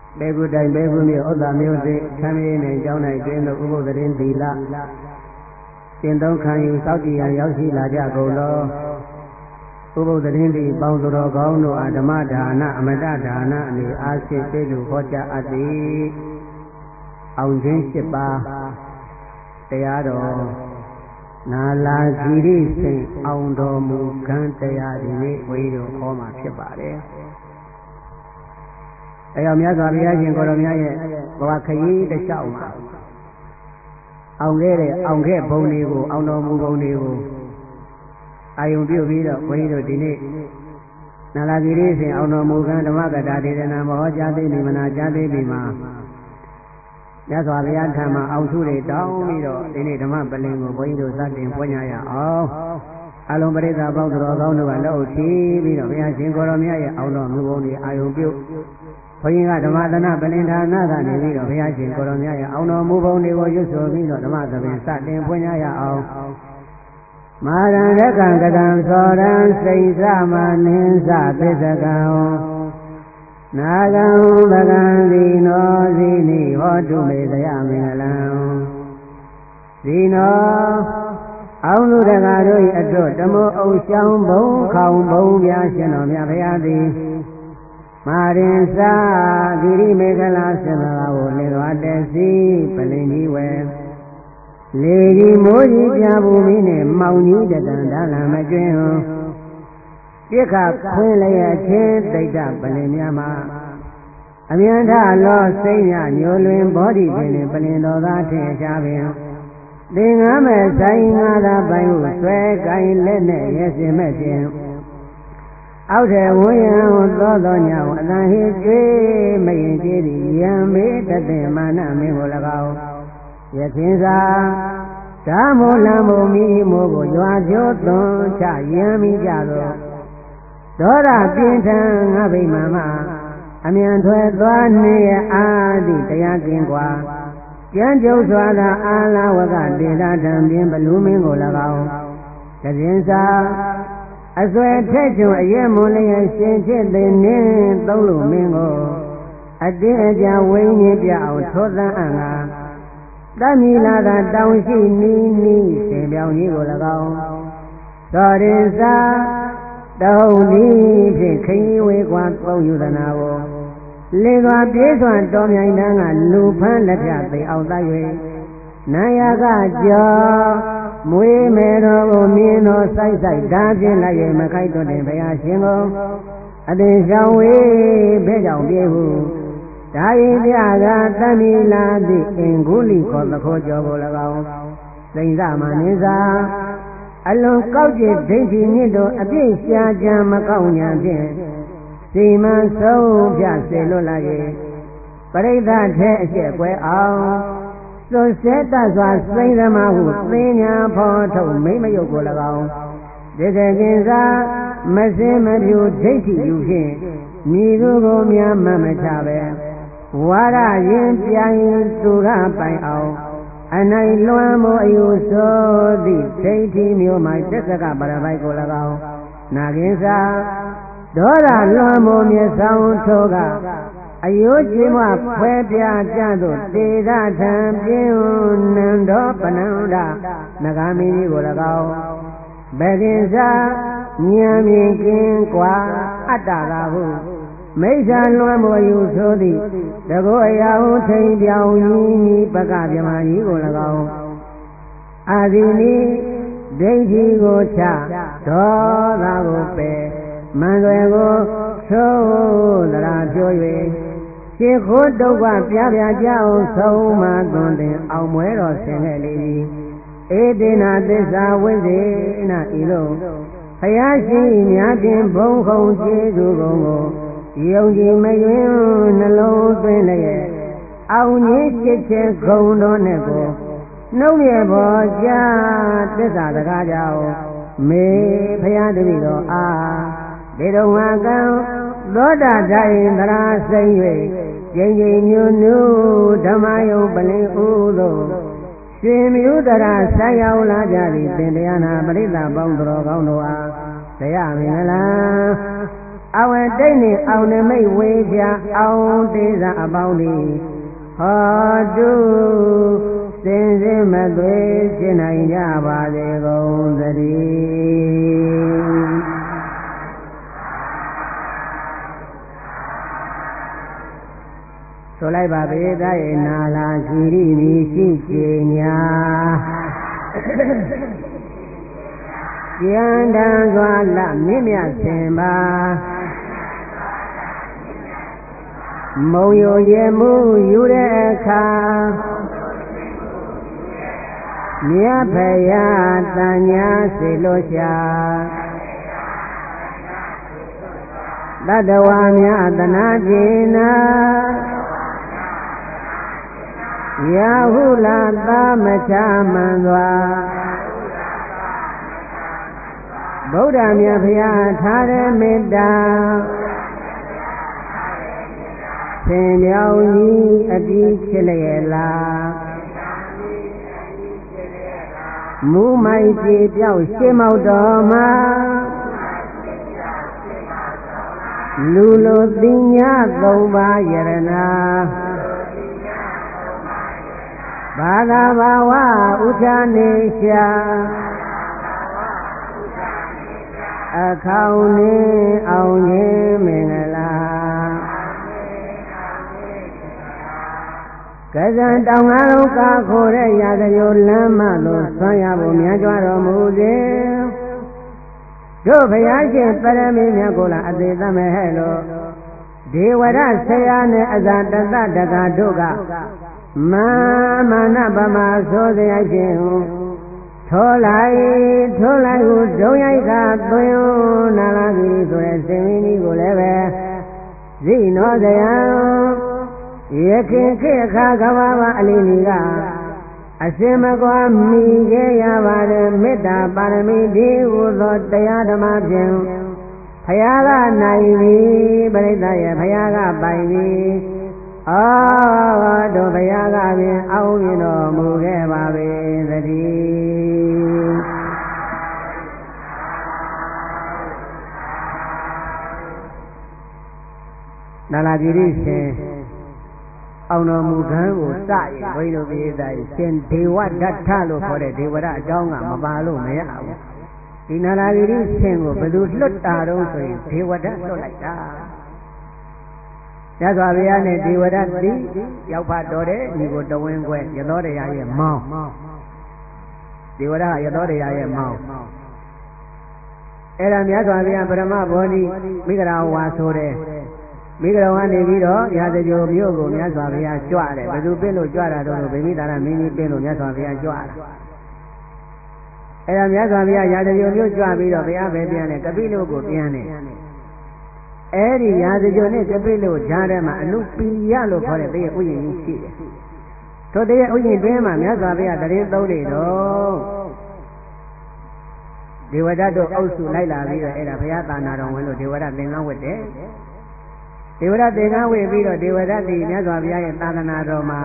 ဘေကုတိုင်ဘေကုမြို့ဥဒ္ဒမျိုးစေချမ်းမြေနဲ့ကျောင်း၌တွင်သို့ဥပုသ်ရင်သီလကျင့်သုံးခံယူစောင့်ကြည်ရန်ရောက်ရှိလာကြကုန်သောဥပုသ်ရင်သီပေါင်းသူတော်ကောင်းတို့အားဓမ္မဒါနအမတဒါနအနေအားဖြင့်သိလူဟောကြားအပ်သည်အောင်ခြင်း၈ပါးတရားတော်နာလာသီရိစိတ်အောင်တော်မူကံတရားဒီနေ့ဝိတို့ဟောမှာဖြစ်ပါတယ်။အဲကြောင့်မြတ်စွာဘုရားရှင်ကိုယ်တော်မြတ်ရဲ့ဘဝခရီးတစ်လျှောက်မှာအောင်ခဲ့ဘုံတွေကိုအောင်တော်မူဘုံတွေကိုအာယုံပြုပြီးတော့ဝိတို့ဒီနေ့နာလာသီရိစိတ်အောင်တော်မူကံဓမ္မကတာဒေသနာမဟောကြားသိနေမနာကြားသိပြီမှာမြတ်စွာဘုရားထံမှာအောင်စုတွေတောင်းပြီးတော့ဒီနေ့ဓမ္မပလင်ကိုဘုန်းကြီးတို့စတင်ပွင့်ကြရအောင်အလုံးပရိသတ်ပေါင်းတော်ကောင်းတို့ကလက်အုပ်ချီးပြီးတော့ဘုရားရှင်ကိုယ်တော်မြတ်ရဲ့အောင်တော်မူပုံတွေအာယုံပြုဘုန်းကြီးကဓမ္မသနာပလင်ဌာနကနေပြီးတော့ဘုရားရှင်ကိုယ်တော်မြတ်ရဲ့အောင်တော်မူပုံတွေကိုရွတ်ဆိုပြီးတော့ဓမ္မသဘင်စတင်ပွင့်ကြရအောင်မာရံရကံကတံသောရံစိတ်သမနင်းစသစ္စကံနာဂံဗကံဒီနောဇိနိဟောတုမေသယမင်္ဂလံဇိနောအောင်လူတကာတို့၏အတွက်ဓမ္မအုပ်ရှောင်းဘုံခေါင်ဘုံပြရှင်တော်မြတ်ဘုရားသည်မာရင်စာဂိရိမေခလာစေမလာကိုလင်သွားတဲ့စီပလင်ကြီးဝဲလေကြီးမိုးကြီးပြဘူမိနဲ့မောင်ကြီးတတန်ဒါလံမကျွင်းပြစ်ခခွင်းလျက်ချင်းတိတ်တပလင်များမှာအမြန်ထလောစိမ့်ညညိုလွင်ဘောဓိပင်ပလင်တော်သားထင်ရှားပင်သင်္ကန်းမဲ့ဆိုင်ငါသာပိုင်ဟုဆွဲကိုင်လက်နဲ့ရစင်မဲ့ဖြင့်အောက်ထဲဝန်းရန်သောညောင်အတန်ဟိကျွေးမရင်ကျေးသည်ယံမေတသိမာနမင်းကို၎င်းရခင်စာဓာမိုးလံမုံမိမိုးကိုရွာကျိုးသွန်ချရမ်းမိကြသောဒေါရပြင်းထန်ငါဗိမာန်မှာအမြန်ထွယ်သွားနေရအာသည့်တရားကင်းกว่าကျမ်းကျုပ်စွာသာအာလဝကဒေတာထံပြင်းဘလူးမင်းကို၎င်းတရင်စာအစွဲထက်ချုံအရဲမွန်လျက်ရှင်ဖြစ်သည်နှင့်သုံးလူမင်းကိုအတင်းအကြဝိညာဉ်ပြအောင်ထိုးသန်းအံ့ငါတမီလာသာတောင်ရှိနီးနီးရှင်ပြောင်ကြီးကို၎င်းသောရင်စာတုံးဒီဖြင့်ခရီးဝေကွာပုံယူသနာကိုလေစွာပြေးစွာတော်မြိုင်တန်းကလူဖန်းလက်ပြသိအောင်သတ်၍နာယကကြောမွေးမေတော်ကိုမြင်တော်ဆိုင်ဆိုင်ဓာဖြင့်လိုက်၍မခိုက်တော့တဲ့ဘုရားရှင်ကိုအသင်ဆောင်ဝေးဘဲကြောင့်ပြေးဟုဒါရင်ပြကတမီလာသည့်အင်္ဂုလိခေါ်သခိုးကျော်ကို၎င်းစိန်သမနိစာအလွန်ကောက်ကျစ်ဒိဋ္ဌိမြင့်တို့အပြည့်ရှားကြံမကောက်ညာဖြင့်စီမံဆုံးဖြစေလွတ်လာ၍ပရိသတ်ထဲအကျက်ကွဲအောင်စွတ်ဆဲတတ်စွာစိမ့်သမားဟုသင်ညာဖော်ထုတ်မိမယုတ်ကို၎င်းဒီကကင်းစာမစင်မပြူဒိဋ္ဌိယူဖြင့်မိသူကိုများမမချပဲဝါရရင်ပြိုင်သူကပိုင်အောင်အနိုင်လွမ်းမိုးအယူဆိုသည့်ဒိဋ္ဌိမျိုးမှတစ္ဆကပရပိုက်ကို၎င်းနာကင်းစာဒေါရလွမ်းမိုးမြေဆောင်ထိုးကအယိုးကြီးမှဖွဲပြကြသို့တေရထံပြင်းနံတော်ပနန္ဒနဂါမင်းကြီးကို၎င်းဘဂင်စာဉာဏ်မြင်ကင်းกว่าအတ္တသာဟုမိစ္ဆာလွမ်းမိုးယူဆိုသည့်တကောအရာဟုထိန်ပြောင်ကြီးပကဗြဟ္မာကြီးကို၎င်းအာဇီနီဒိဋ္ဌိကိုချဒေါသကိုပယ်မန္တွယ်ကိုသိုးသရာဖြိုး၍ရှေခိုးဒုက္ခပြပြကြအောင်ဆုံးမသွန်သင်အောင်မွဲတော်ဆင်ခဲ့လေ၏ဧတေနသစ္စာဝိသေနဤသို့ဘုရားရှင်များတင်ဘုံခုံကျေးဇူးကုန်ကိုယုံကြည်မယွင်းနှလုံးသွင်းလျက်အောင်ကြီးချစ်ချက်ဂုံတော်နဲ့ကိုနှုတ်ရပေါ်ကြသစ္စာစကားကြောင့်မေဘုရားတပည့်တော်အားဒေတော်ငါကံသောတာတိုင်းသရာစိမ့်၍ကျင်းကျင်းညွနုဓမ္မယုံပလင်ဥသို့ရှင်မြူတရာဆက်ရောက်လာကြသည်သင်တရားနာပရိသတ်ပေါင်းတော်ကောင်းတို့အားတရားမင်္ဂလာအဝတိတ်နေအောင်နမိတ်ဝေချာအောင်တေးစာအပေါင်းဒီဟောတုစင်စစ်မသွေဖြစ်နိုင်ကြပါစေကုန်သတည်းဆိုလိုက်ပါပေသားရဲ့နာလာရှိရိမီရှိချေညာကျန်တန်စွာလမြင့်မြတ်စင်ပါမုံယိုရဲမှုယူတဲ့အခါမြတ်ဖယားတန်ညာစေလို့ရှာတတဝါများသနာပြေနာရာဟုလာသာမချမှန်စွာဗုဒ္ဓမြတ်ဖယားထားတဲ့မေတ္တာသင်မြောင်ကြီးအတိဖြစ်လျက်လားမူမိုက်ပြေပြောက်ရှင်းမောက်တော်မှာလူလိုသိညာသုံးပါးယရနာဘာသာဘာဝဥချာနေရှာအခေါင်နေအောင်ခြင်းမင်္ဂလာကဇံတောင်ငါတို့ကာခိုတဲ့ရာဇဂိုလမ်းမသို့ဆွမ်းရဖို့မြတ်ကြွတော်မူစေတို့ဘုရားရှင်ပရမီမြတ်ကိုလာအသေးသမဟဲ့လို့ဒေဝရဆရာနဲ့အဇာတတတကတို့ကမာနပမဆိုစရာရှင်ထိုးလိုက်ဟုဒုံရိုက်ကသွင်းနာလာပြီဆိုတဲ့စင်မင်းကြီးကိုလည်းပဲဇိနောဇယံယခင်ခေတ်အခါကဘာဝအလင်းကြီးကအစင်မကွာမိခဲ့ရပါတယ်မေတ္တာပါရမီဒီဟုသောတရားဓမ္မဖြင့်ဘုရားကနိုင်ပြီပရိသတ်ရဲ့ဘုရားကပိုင်ပြီတို့ဘုရားကပင်အောင်မြင်တော်မူခဲ့ပါပေသတည်းနာလာတိရှင်အောင်တော်မူခံကိုစရင်ဘုန်းကြီးတို့ပြေးသားရှင်ဒေဝဒတ္ထလို့ခေါ်တဲ့ဒေဝရအကြောင်းကမပါလို့မရဘူးဒီနာလာတိရှင်ကိုဘယ်သူလွတ်တာတော့ဆိုရင်ဒေဝဒတ်လွတ်လိုက်တာရသော်ဘုရားနဲ့ဒေဝရတ်တိရောက်ဖတော်တဲ့ညီကိုတဝင်းခွဲရသောတရားရဲ့မောင်းဒေဝရရသောတရားရဲ့မောင်းအဲ့ဒါမြတ်စွာဘုရားပရမဘောဓိမိဂရာဝါဆိုတဲ့မိဂရာဝါနေပြီးတော့ရာဇဂိုမြို့ကိုမြတ်စွာဘုရားကြွတယ်ဘယ်သူပင့်လို့ကြွတာတော့ဗိမိတာရမင်းကြီးပင့်လို့မြတ်စွာဘုရားကြွတာအဲ့ဒါမြတ်စွာဘုရားရာဇဂိုမြို့ကြွပြီးတော့ဘုရားပဲပြန်တယ်ကပိလုကိုပြန်တယ်အဲ့ဒီရာဇဂိုနဲ့ကပိလုကြားထဲမှာအနုပိယလို့ခေါ်တဲ့တရားဥယျာဉ်ကြီးရှိတယ်ထိုတရားဥယျာဉ်တွင်းမှာမြတ်စွာဘုရားတရင်သုံးနေတော့ဒေဝဒတ်တို့အုပ်စုလိုက်လာပြီးတော့အဲ့ဒါဘုရားသာနာတော်ဝင်လို့ဒေဝဒတ်သင်္ကန်းဝတ်တယ်ဒေဝဒတ်သင်္ကန်းဝတ်ပြီးတော့ဒေဝဒတ်ဒီမြတ်စွာဘုရားရဲ့သာသနာတော်မှာ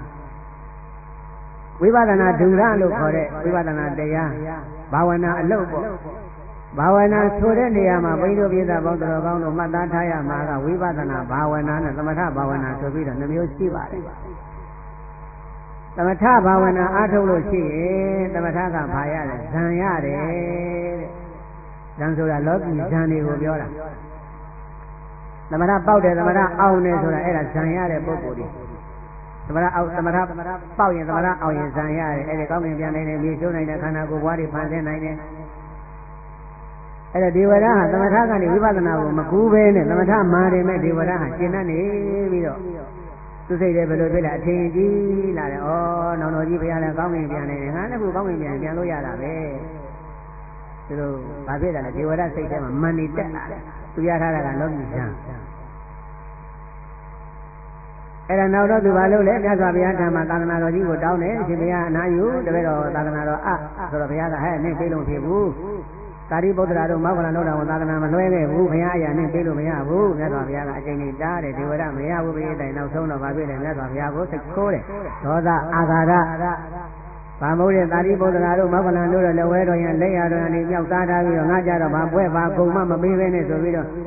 ဝိပဿနာဒုရလို့ခေါ်တဲ့ဝိပဿနာတရားဘာဝနာအလုပ်ပေါ့ဘာဝနာဆိုတဲ့နေရာမှာဘိန်းတို့ပြည်သားပေါင်းတော်ကောင်းတို့မှတ်သားထားရမှာကဝိပဿနာဘာဝနာနဲ့သမထဘာဝနာဆိုပြီးတော့နှမျိုးရှိပါတယ်သမထဘာဝနာအားထုတ်လို့ရှိရင်သမထကဘာရတယ်ဇံရတယ်တဲ့ဇံဆိုတာလောကီဇံတွေကိုပြောတာသမထပေါက်တယ်သမထအောင်တယ်ဆိုတာအဲ့ဒါဇံရတဲ့ပုဂ္ဂိုလ်တွေသမထပေါက်ရင်သမထအောင်ရင်ဇံရတယ်အဲ့ဒီကောင်းကင်ပြန်နိုင်တယ်မြေကျိုးနိုင်တယ်ခန္ဓာကိုယ်ဘွားတွေဖန်ဆင်းနိုင်တယ်အဲ့ဒါဒေဝရဟာသမထကနေဝိပဿနာကိုမကူးဘဲနဲ့သမထမာတယ်မဲ့ဒေဝရဟာရှင်းတတ်နေပြီးတော့သူစိတ်လည်းဘယ်လိုဖြစ်လဲအထင်ကြီးလာတယ်ဩနောင်တော်ကြီးဘုရားလည်းကောင်းကင်ပြန်နေတယ်ငါလည်းကိုကောင်းကင်ပြန်လို့ရတာပဲသူတို့ဘာဖြစ်တာလဲဒေဝရစိတ်ထဲမှာမန်နေတက်လာတယ်သူရထားတာကလောကီဇံအဲ့ဒါနောက်တော့သူဘာလုပ်လဲမြတ်စွာဘုရားထံမှာသာသနာတော်ကြီးကိုတောင်းတယ်အရှင်ဘုရားအနာယူတပည့်တော်သာသနာတော်ဆိုတော့ဘုရားကဟဲ့နင့်ပြေးလို့ဖြစ်ဘူးကာရိပုတ္တရာတို့မောက္ခလန်တို့တော်သာသနာမလွှဲခဲ့ဘူးဘုရားအရာနဲ့ပြေးလို့မရဘူးမြတ်စွာဘုရားကအချိန်ကြီးတားတယ်ဒေဝရမရဘူးပြေးတိုင်နောက်ဆုံးတော့ဗာပြည့်တယ်မြတ်စွာဘုရားကိုစိတ်ခိုးတယ်ဒေါသအာဃာတဘာမို့တဲ့ကာရိပုတ္တရာတို့မောက္ခလန်တို့လက်ဝဲတော်ရန်လက်ရတော်ရန်မြောက်သားထားပြီးတော့ငါကြတော့ဘာပွဲဘာကုံမမပေးပဲနဲ့ဆိုပြီးတော့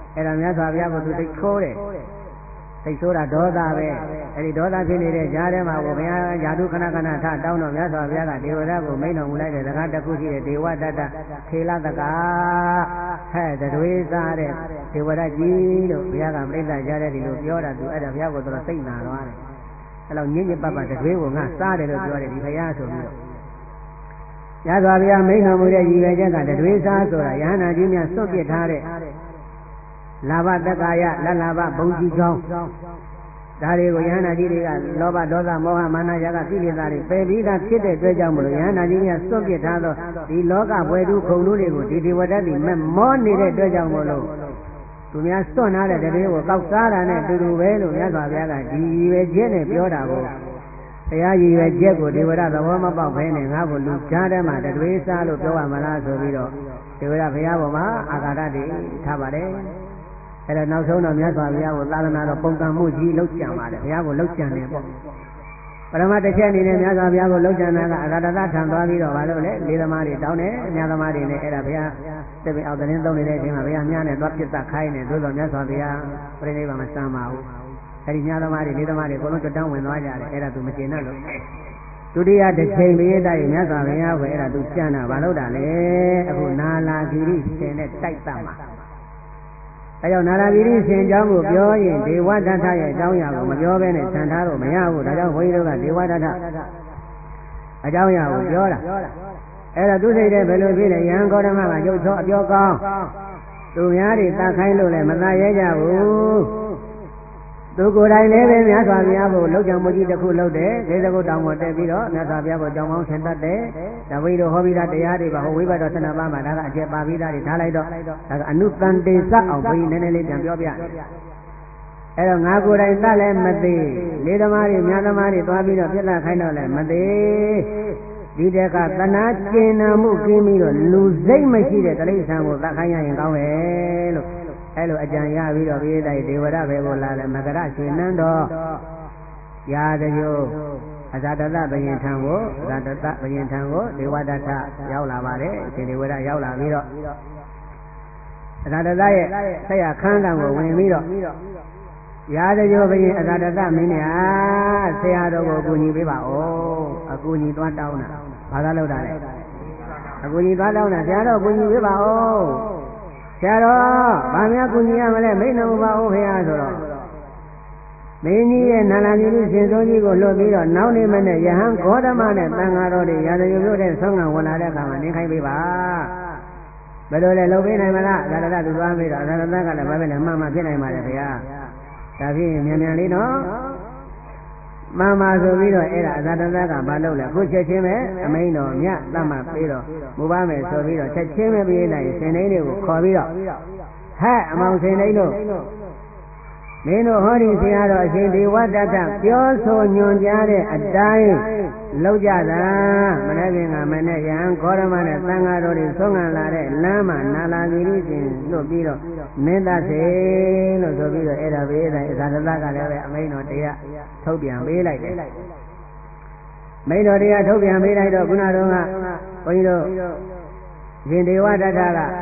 အဲ့ဒါမြတ်စွာဘုရားကသူသိခိုးတယ်သိဆိုတာဒေါသပဲအဲ့ဒီဒေါသဖြစ်နေတဲ့ကြားထဲမှာကိုဘုရားယာတုခဏခဏထတောင်းတော့မြတ်စွာဘုရားကဒေဝရကိုမိန့်တော်မူလိုက်တဲ့စကားတစ်ခုရှိတဲ့ဒေဝတတခေလတကာဟဲ့တတွေးစားတဲ့ဒေဝရကြီးလို့ဘုရားကပြိဿကြားတဲ့ဒီလိုပြောတာသူအဲ့ဒါဘုရားကိုတော်တော်စိတ်နာသွားတယ်အဲ့လောက်ညစ်ညစ်ပတ်ပတ်တတွေးကိုငါစားတယ်လို့ပြောတယ်ဒီဘုရားဆိုပြီးတော့မြတ်စွာဘုရားမိန့်တော်မူတဲ့ရည်ရွယ်ချက်ကတတွေးစားဆိုတာယဟန္တာကြီးများစွန့်ပစ်ထားတဲ့လာဘတက္ကာယလလဘဘုံကြီးကောင်းဒါတွေကိုယဟန္တာကြီးတွေကလောဘဒေါသမောဟမာနရာဂကိလေသာတွေပယ်ပြီးသားဖြစ်တဲ့အတွက်ကြောင့်မလို့ယဟန္တာကြီးများစွန့်ပစ်ထားသောဒီလောကဘွယ်သူခုံတို့တွေကိုဒီဒေဝတတ်တိမမောနေတဲ့အတွက်ကြောင့်မလို့သူများစွန့်ထားတဲ့တည်းကိုကောက်စားတာနဲ့တူတူပဲလို့မြတ်စွာဘုရားကဒီရည်ရွယ်ချက်နဲ့ပြောတာကိုဘုရားရည်ရွယ်ချက်ကိုဒေဝရသဘောမပေါက်ဘဲနဲ့ငါ့ကိုလူကြားထဲမှာတတွေးစားလို့ပြောရမလားဆိုပြီးတော့ဒေဝရဘုရားပေါ်မှာအာဃာတတွေထားပါတယ်အဲ့တော့နောက်ဆုံးတော့မြတ်စွာဘုရားကိုသာသနာတော်ပုံကံမှုကြီးလှုပ်ကြံပါတယ်ဘုရားကိုလှုပ်ကြံတယ်ပေါ့ပရမတစ်ချက်အနေနဲ့မြတ်စွာဘုရားကိုလှုပ်ကြံတာကအဂတတထံသွားပြီးတော့ဘာလို့လဲလေးသမားတွေတောင်းတယ်အများသမားတွေနဲ့အဲ့ဒါဘုရားတပည့်အောင်သတင်းသုံးနေတဲ့အချိန်မှာဘုရားမြားနဲ့သွားပြစ်တတ်ခိုင်းတယ်သို့တော်မြတ်စွာဘုရားပြိဋိဘံမစမ်းပါဘူးအဲ့ဒီများသမားတွေလေးသမားတွေအကုန်လုံးကြွတောင်းဝင်သွားကြတယ်အဲ့ဒါသူမကျေနပ်လို့ဒုတိယတစ်ချိန်မေးတိုက်မြတ်စွာဘုရားကအဲ့ဒါသူကြံတာဘာလို့တာလဲအခုနာလာဂိရိရှင်နဲ့တိုက်တတ်မှာအဲကြောင့်နာလာဂိရိရှင်အကြောင်းကိုပြောရင်ဒေဝဒတ္ထရဲ့အကြောင်းအရာကိုမပြောဘဲနဲ့ဆန်ထားလို့မရဘူးဒါကြောင့်ဘုန်းကြီးတို့ကဒေဝဒတ္ထအကြောင်းအရာကိုပြောတာအဲ့တော့သူစိတ်ထဲဘယ်လိုဖြစ်လဲယဟန်ဂေါတမကရုပ်သောအပြောကောင်းသူများတွေတတ်ခိုင်းလို့လည်းမတတ်ရဲကြဘူးသူကိုယ်တိုင်လည်းပဲမြတ်စွာဘုရားကိုလှုပ်ကြံမှုကြီးတစ်ခုလုပ်တယ်ဒေသကုတ်တောင်ပေါ်တက်ပြီးတော့မြတ်စွာဘုရားကိုကြောင်းကောင်းဆင်တတ်တယ်ဒါဝိတို့ဟောပြီးသားတရားတွေပါဟောဝိဘတ်တော်12ပါးမှာဒါကအကျက်ပါပြီးသားတွေထားလိုက်တော့ဒါကအနုတန်တေစအောင်ဘုန်းကြီးနည်းနည်းလေးပြန်ပြောပြအဲ့တော့ငါကိုယ်တိုင်တတ်လည်းမသိလေးသမားတွေမြတ်သမားတွေတွားပြီးတော့ပြစ်လာခိုင်းတော့လည်းမသိဒီတက်ကသနာကျင်နာမှုကင်းပြီးတော့လူစိတ်မရှိတဲ့တိရစ္ဆာန်ကိုသတ်ခိုင်းရရင်ကောင်းတယ်လို့အဲ့လိုအကြံရပြီးတော့ပြေးတိုက်ဒေဝရဘေကိုလာလဲမကရရွှေနန်းတော်ရာတကျိုးအဇာတတဘယင်ထံကိုအဇာတတဘယင်ထံကိုဒေဝဒတ္ထရောက်လာပါတယ်ရှင်ဒေဝရရောက်လာပြီးတော့အဇာတတရဲ့ဆက်ရခန်းတံကိုဝင်ပြီးတော့ရာတကျိုးဘယင်အဇာတတမင်းများဆရာတော်ကိုအကူညီပေးပါဦးအကူညီသွားတောင်းတာဘာသာလို့တာလဲအကူညီသွားတောင်းတာဆရာတော်အကူညီပေးပါဦးဆရာတော်ဗာများကူညီရမလဲမိန့်တော်မူပါဦးခင်ဗျာဆိုတော့မင်းကြီးရဲ့နာလာကြီးရှင်စိုးကြီးကိုလွတ်ပြီးတော့နောက်နေမနဲ့ယဟန်ဂေါတမနဲ့တန်ဃာတော်တွေရာဇယုပြုတဲ့ဆောင်းကဝင်လာတဲ့အခါမှာနေခိုင်းပေးပါဘယ်လိုလဲလုပ်ပေးနိုင်မလားသာရတသူသွားပြီးတော့သာရတကလည်းဘာပဲလဲမှန်မှဖြစ်နိုင်ပါတယ်ခင်ဗျာဒါဖြင့်မြန်မြန်လေးနော်မှန်ပါဆိုပြီးတော့အဲ့ဒါအသာတသကမလုပ်လဲခုချက်ချင်းပဲအမိန်တော်မြတ်သတ်မှတ်ပြီးတော့မူပါမယ်ဆိုပြီးတော့ချက်ချင်းပဲပြေးလိုက်ရှင်နေတွေကိုခေါ်ပြီးတော့ဟဲ့အမောင်ရှင်နေတို့မင်းတို့ဟောဒီဆရာတော်အရှင်ဒေဝတတ္တပြောဆိုညွှန်ကြားတဲ့အတိုင်းလောက်ကြတာမနေ့ကမနေ့ယံခောရမနဲ့သံဃာတော်တွေဆုံးခံလာတဲ့လမ်းမှာနာလာဂိရိရှင်လွတ်ပြီးတော့မင်းသားစေလို့ဆိုပြီးတော့အဲ့ဒါပဲအသာတသကလည်းပဲအမိန်တော်တရားထုတ်ပြန်ပေးလိုက်တယ်မိန်တော်တရားထုတ်ပြန်ပေးလိုက်တော့ခုနတုန်းကဘုန်းကြီးတို့ရှင်ဒေဝတတ္တကဟဲ့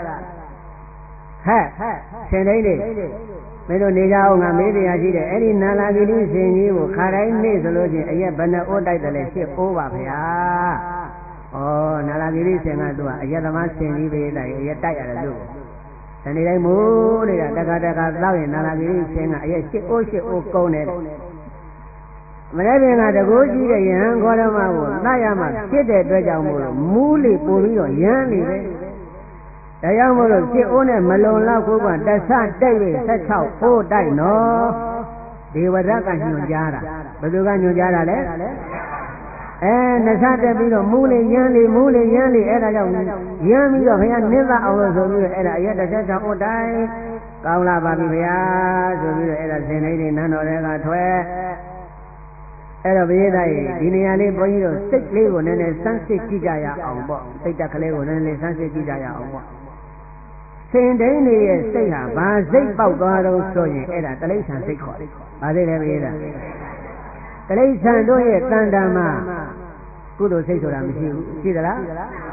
ရှင်နေလေမင်းတို့နေကြအောင်ငါမေးတရားရှိတယ်အဲ့ဒီနာလာဂိရိရှင်ကြီးကိုခါတိုင်းနေ့ဆိုလို့ချင်းအရက်ဘယ်နှအိုးတိုက်တယ်လဲရှစ်အိုးပါဗျာဩနာလာဂိရိရှင်ကသူကအရက်သမားရှင်ကြီးပဲတိုက်အရက်တိုက်ရတယ်လို့ဒီနေ့တိုင်းမိုးနေတာတခါတောက်ရင်နာလာဂိရိရှင်ကအရက်ရှစ်အိုးကုန်တယ်မနေ့ကတကူကြီးတဲ့ယဟန်ခေါ်တော်မကိုသတ်ရမှဖြစ်တဲ့အတွက်ကြောင့်မို့လို့မူးလေပို့ပြီးတော့ရမ်းနေပဲဒါကြောင့်မို့လို့ရှစ်အိုးနဲ့မလုံလောက်ကိုကတဆတိုက်ပြီး16အိုးတိုက်နော်ဒေဝရကညွှန်ကြားတာဘယ်သူကညွှန်ကြားတာလဲနဆတက်ပြီးတော့မူးလေရမ်းလေအဲ့ဒါကြောင့်ရမ်းပြီးတော့ဘုရားနင်းသားအောင်လို့ဆိုပြီးတော့အဲ့ဒါအရက်16အိုးတိုက်ကောင်းလာပါပြီဗျာဆိုပြီးတော့အဲ့ဒါစင်လေးတွေနန်းတော်တွေကထွက်အဲ့တော့ဘုရားသားကြီးဒီနေရာလေးဘုန်းကြီးတို့စိတ်လေးကိုနည်းနည်းစမ်းစစ်ကြည့်ကြရအောင်ပေါ့စိတ်တက်ကလေးကိုနည်းနည်းစမ်းစစ်ကြည့်ကြရအောင်ပေါ့စင်တိုင်းနေရဲ့စိတ်ဟာဘာစိတ်ပေါက်သွားတော့ဆိုရင်အဲ့ဒါတိရစ္ဆာန်စိတ်ခေါ်တယ်။ဘာစိတ်လဲဘုရားသားတိရစ္ဆာန်တို့ရဲ့တန်တမ်းမှာကုသိုလ်စိတ်ဆိုတာမရှိဘူးရှိသလား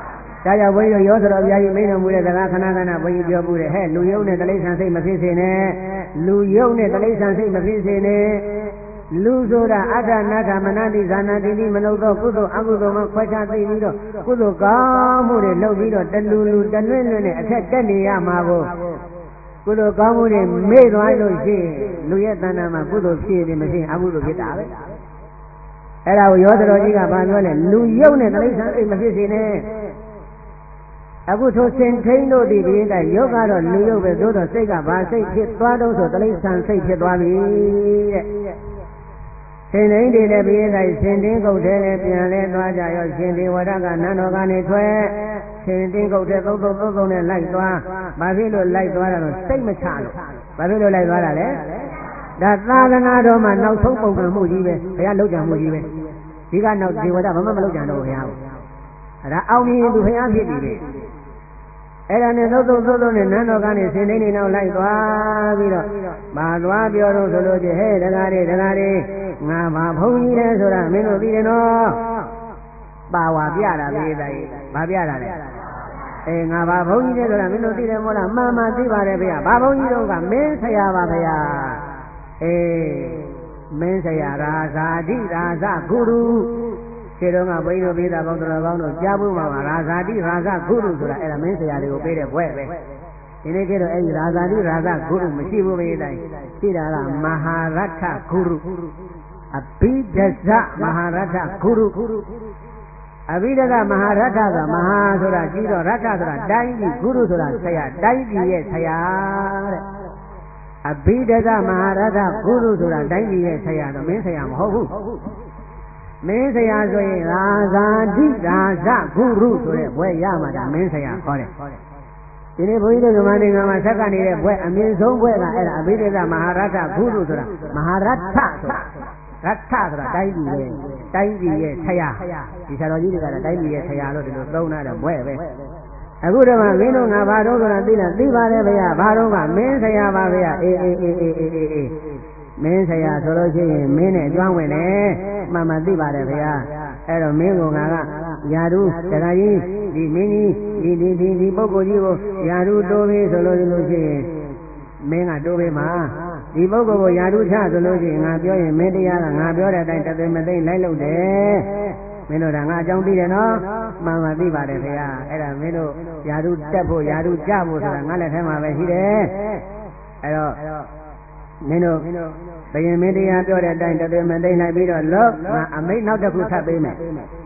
ဒါကြောင့်ဘုန်းကြီးတို့ရောဆိုတော့အများကြီးမင်းတော်မူတဲ့စကားခဏခဏဘုန်းကြီးပြောမှုတယ်ဟဲ့လူယုံနဲ့တိရစ္ဆာန်စိတ်မဖြစ်စေနဲ့လူယုံနဲ့တိရစ္ဆာန်စိတ်မဖြစ်စေနဲ့လူဆိုတာအတ္တနာထမနတိဇာနာတိတိမနုသောကုသိုလ်အကုသိုလ်မှခွဲခြားသိပြီးတော့ကုသိုလ်ကောင်းမှုတွေလုပ်ပြီးတော့တလူလူတလွင့်လွင့်နဲ့အထက်တက်နေရမှာကိုကုသိုလ်ကောင်းမှုတွေမေ့သွားလို့ရှိရင်လူရဲ့တဏ္ဍာမှာကုသိုလ်ဖြစ်ရင်မရှိရင်အကုသိုလ်ဖြစ်တာပဲအဲ့ဒါကိုရောတော်ကြီးကဘာပြောလဲလူယုံနဲ့တိရစ္ဆာန်စိတ်မဖြစ်စေနဲ့အခုထိုစင်ထိန်တို့ဒီပြင်းတိုင်းယောကတော့လူယုတ်ပဲသို့တော့စိတ်ကဘာစိတ်ဖြစ်သွားတော့ဆိုတိရစ္ဆာန်စိတ်ဖြစ်သွားပြီတဲ့စင်ထိန်တွေလည်းပြင်းတိုင်းစင်တင်းကုတ်ထဲလည်းပြန်လဲသွားကြရောစင်တင်းဝရကနန်းတော်ကနေထွက်စင်တင်းကုတ်ထဲသုံးနဲ့လိုက်သွားဘာဖြစ်လို့လိုက်သွားတာလို့စိတ်မချလို့ဘာဖြစ်လို့လိုက်သွားတာလဲဒါသာသနာတော်မှာနောက်ဆုံးပုံကံမှုကြီးပဲဘုရားလောက်ကြံမှုကြီးပဲဒီကနောက်ဒီဝရဘာမှမလောက်ကြံတော့ဘုရားဒါအောင်မြင်သူဘုရားဖြစ်ပြီလေအဲ့ဒါနဲ့သုံးနဲ့နန်းတော်ကနေစင်သိန်းနေနောက်လိုက်သွားပြီးတော့မာသွားပြောတော့ဆိုလို့ချင်းဟဲ့ဒကာတွေငါဘာဘုန်းကြီးလဲဆိုတာမင်းတို့သိတယ်နော်ပါဝါပြတာပြေးတိုင်းဘာပြတာလဲအေးငါဘာဘုန်းကြီးလဲဆိုတာမင်းတို့သိတယ်မို့လားမှန်သိပါတယ်ဗျာဘာဘုန်းကြီးတို့ကမင်းဆရာပါဗျာအေးမင်းဆရာရာဇာတိရာဇဂုရုခြေတော်ကဘိန်းတို့ပေးတာပေါင်းတော်ကောင်းတို့ကြားဖို့မှာရာဇာတိရာဇဂုရုဆိုတာအဲ့ဒါမင်းဆရာတွေကိုပေးတဲ့ဘွဲ့ပဲဒီနေ့ကတော့အဲ့ဒီရာဇာတိရာဇဂုရုမရှိဘူးမေးတိုင်းရှိတာကမဟာရထဂုရုအဘိဓဇမဟာရထဂုရုအဘိဓကမဟာရထကမဟာဆိုတာကြီးတော့ရထဆိုတာတိုင်းပြည်ဂုရုဆိုတာဆရာတိုင်းပြည်ရဲ့ဆရာတဲ့အဘိဓကမဟာရထဂုရုဆိုတာတိုင်းပြည်ရဲ့ဆရာတော့မင်းဆရာမဟုတ်ဘူးမင်းဆရာဆိုရင်ရာဇာတိရာဇဂုရုဆိုတဲ့ဘွဲ့ရမှာဒါမင်းဆရာခေါ်တယ်ဒီနေ့ဘုန်းကြီးတို့မြန်မာနိုင်ငံမှာဆက်ကနေတဲ့ဘွဲ့အမြင့်ဆုံးဘွဲ့ကအဲ့ဒါအဘိဓိကမဟာရထဂုရုဆိုတာမဟာရထဆိုတာရထဆိုတာတိုင်းပြည်ရဲ့ဆရာဒီဆရာတော်ကြီးတွေကတိုင်းပြည်ရဲ့ဆရာလို့ဒီလိုသုံးထားတဲ့ဘွဲ့ပဲအခုတော့မင်းတို့ငါဘာတော့ဆိုတာသိလားသိပါတယ်ဗျာဘာတော့ကမင်းဆရာပါဗျာအေးမင်းဆရာဆိုလို့ရှိရင်မင်းနဲ့ကျွမ်းဝင်တယ်မှန်သိပါတယ်ဗျာအဲ့တော့မင်းကငါကယာရုတခါကြီးဒီမင်းကြီးဒီပုဂ္ဂိုလ်ကြီးကိုယာရုတိုးပြီးဆိုလို့ရှိရင်မင်းကတိုးပြီးမှာဒီပုဂ္ဂိုလ်ကိုယာရုချဆိုလို့ရှိရင်ငါပြောရင်မင်းတရားကငါပြောတဲ့အတိုင်းတသိမသိလိုက်လို့တယ်မင်းတို့ကငါအကြောင်းသိတယ်နော်မှန်သိပါတယ်ဗျာအဲ့ဒါမင်းတို့ယာရုတက်ဖို့ယာရုကြဖို့ဆိုတာငါလက်ထဲမှာပဲရှိတယ်အဲ့တော့မင်းတို့ဘယင်မင်းတရားပြောတဲ့အတိုင်းတသွေးမသိနိုင်ပြီးတော့လောငါအမိတ်နောက်တစ်ခုထပ်ပေးမယ်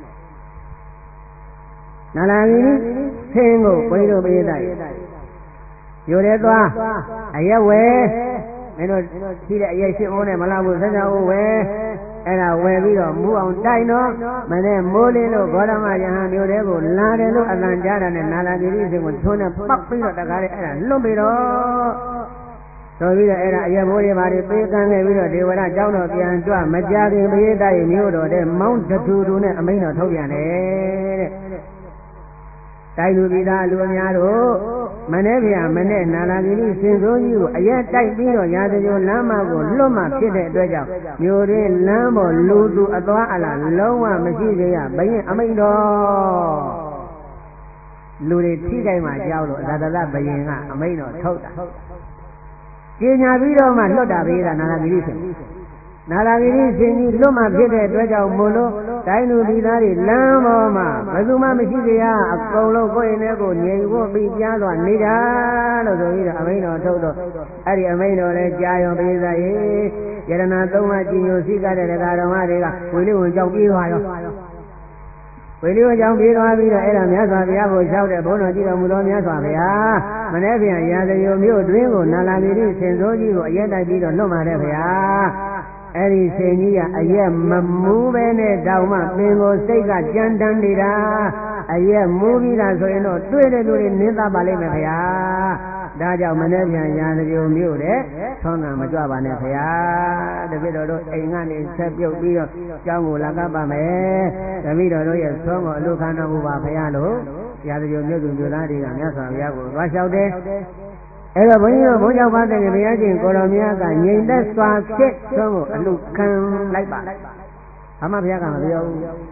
နာလာကြီးဆင်းကိုဘိတို့ပေးတိုက်ရိုရဲသွားအရက်ဝဲမင်းတို့ရှိတဲ့အရက်ရှင်းအောင်နဲ့မလာဘူးဆက်ကြအောင်ဝဲအဲ့ဒါဝဲပြီးတော့မူအောင်တိုက်တော့မနဲ့မိုးလင်းလို့ဂေါရမယဟန်မျိုးတွေကိုလာတယ်လို့အတန်ကြားတာနဲ့နာလာကြီးစင်ကိုထုံးနဲ့ပတ်ပြီးတော့တကားလေးအဲ့ဒါလွတ်ပြီးတော့ဆိုပြီးတော့အဲ့ဒါအရက်မိုးတွေပါတွေပေးကမ်းခဲ့ပြီးတော့ဒေဝရကျောင်းတော်ပြန်ကြွမကြခင်ပရိသတ်မျိုးတော်တဲ့မောင်းတထူထူနဲ့အမိန့်တော်ထုတ်ပြန်တယ်တဲ့တိုက်လူပြည်သားလူအများတို့မနေ့ဗျာမနေ့နာလာကြီးစင်စိုးကြီးကိုအရက်တိုက်ပြီးတော့ရာဇဂိုလမ်းမကိုလွတ်မှဖြစ်တဲ့အတွက်ကြောင့်မျိုးရင်းလမ်းပေါ်လူသူအသွားအလာလုံးဝမရှိသေးရဘယင်အမိန့်တော်လူတွေထိခိုက်မှကြောက်လို့သာသနာဘယင်ကအမိန့်တော်ထုတ်တာကျင်ညာပြီးတော့မှလွတ်တာပဲကနာလာဂိရိရှင်နာလာဂိရိရှင်ကြီးလွတ်မှဖြစ်တဲ့အတွက်ကြောင့်မို့လို့တိုင်းလူပြည်သားတွေလမ်းပေါ်မှာဘယ်သူမှမရှိကြရအကုန်လုံးကိုယ့်ရင်ထဲကိုငြိမ်ဖို့ပြီးပြားသွားနေတာလို့ဆိုပြီးတော့အမိန့်တော်ထုတ်တော့အဲ့ဒီအမိန့်တော်လည်းကြာရောပိဿရေယရနာသုံးပါးကြည်ညိုစည်းကတဲ့တရားတော်မတွေကဝေလေးဝင်ကြောက်ပြေးသွားရောဝေလေးဝင်ကြောက်ပြေးသွားပြီးတော့အဲ့ဒါမြတ်စွာဘုရားကိုလျှောက်တဲ့ဘုန်းတော်ကြည်တော်မူသောမြတ်စွာဘုရားမနေ့ပြန်ရာဇဂိုမြို့တွင်းကိုနာလာဂိရိဆင်စိုးကြီးကိုအရက်တိုက်ပြီးတော့လွတ်มาတဲ့ဘုရားအဲ့ဒီဆင်ကြီးကအရက်မမူးပဲနဲ့တောင်မှပင်ကိုစိတ်ကကြမ်းတမ်းနေတာအရက်မူးပြီးတာဆိုရင်တော့တွေ့တဲ့လူတွေနင်းသားပါလိမ့်မယ်ခင်ဗျာဒါကြောင့်မနေ့ပြန်ရာဇဂိုမြို့တဲ့သွန်ကံမကြွပါနဲ့ခင်ဗျာတပည့်တော်တို့အိမ်ကနေဆက်ပြုတ်ပြီးတော့ကျောင်းကိုလာကပ်ပါမယ်တပည့်တော်တို့ရဲ့သွန်ကိုအလုခံတော်မူပါခင်ဗျာလို့ရာဇဂိုမြို့သူမြို့သားတွေကမြတ်စွာဘုရားကိုသွားလျှောက်တယ်အဲ့တော့ဘုန်းကြီးတို့ဘုန်းကြောင့်ပါတဲ့ဘုရားရှင်ကိုတော်မြတ်ကငြိမ်သက်စွာဖြစ်သွန်ကိုအလုခံလိုက်ပါဘာမှဘုရားကမပြောဘူး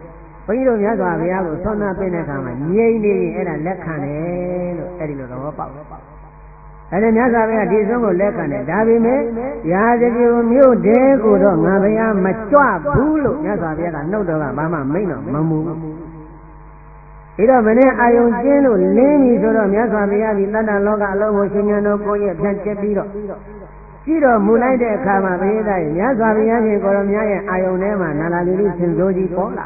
ဘုန်းကြီးတို့မြတ်စွာဘုရားကိုသွန်သင်ပေးတဲ့အခါမှာငြိမ့်နေရင်အဲ့ဒါလက်ခံတယ်လို့အဲ့ဒီလိုသဘောပေါက်အဲ့ဒီမြတ်စွာဘုရားဒီဆုံးကိုလက်ခံတယ်ဒါပေမဲ့ရာဇဂိုမြို့တဲကိုတော့ငါဘုရားမကြွဘူးလို့မြတ်စွာဘုရားကနှုတ်တော်ကဘာမှမိန့်တော့မမူဘူးပြီးတော့မနေ့အာယုံကျင်းလို့လင်းပြီဆိုတော့မြတ်စွာဘုရားဒီတတ္တလောကအလုံးကိုရှင်ဉာဏ်တော်ကိုရဲ့ဖြန့်ကျက်ပြီးတော့ကြည့်တော့မူလိုက်တဲ့အခါမှာဘုရားရဲ့မြတ်စွာဘုရားရှင်ကိုရောမြတ်ရဲ့အာယုံထဲမှာနာလာတိဆင်စိုးကြီးပေါ်လာ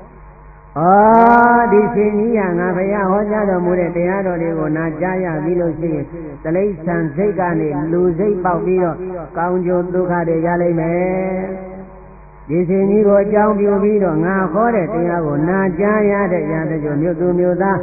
ဒီရှင်ကြီးကငါဘုရားဟောကြားတော်မူတဲ့တရားတော်တွေကိုနာကြားရပြီးလို့ရှိရင်တိရစ္ဆာန်စိတ်ကနေလူစိတ်ပေါက်ပြီးတော့ကောင်းကျိုးဒုက္ခတွေရလိမ့်မယ်ဒီရှင်ကြီးကိုအကြောင်းပြုပြီးတော့ငါဟောတဲ့တရားကိုနာကြားရတဲ့ရာဇဂိုမြို့သူမြို့သား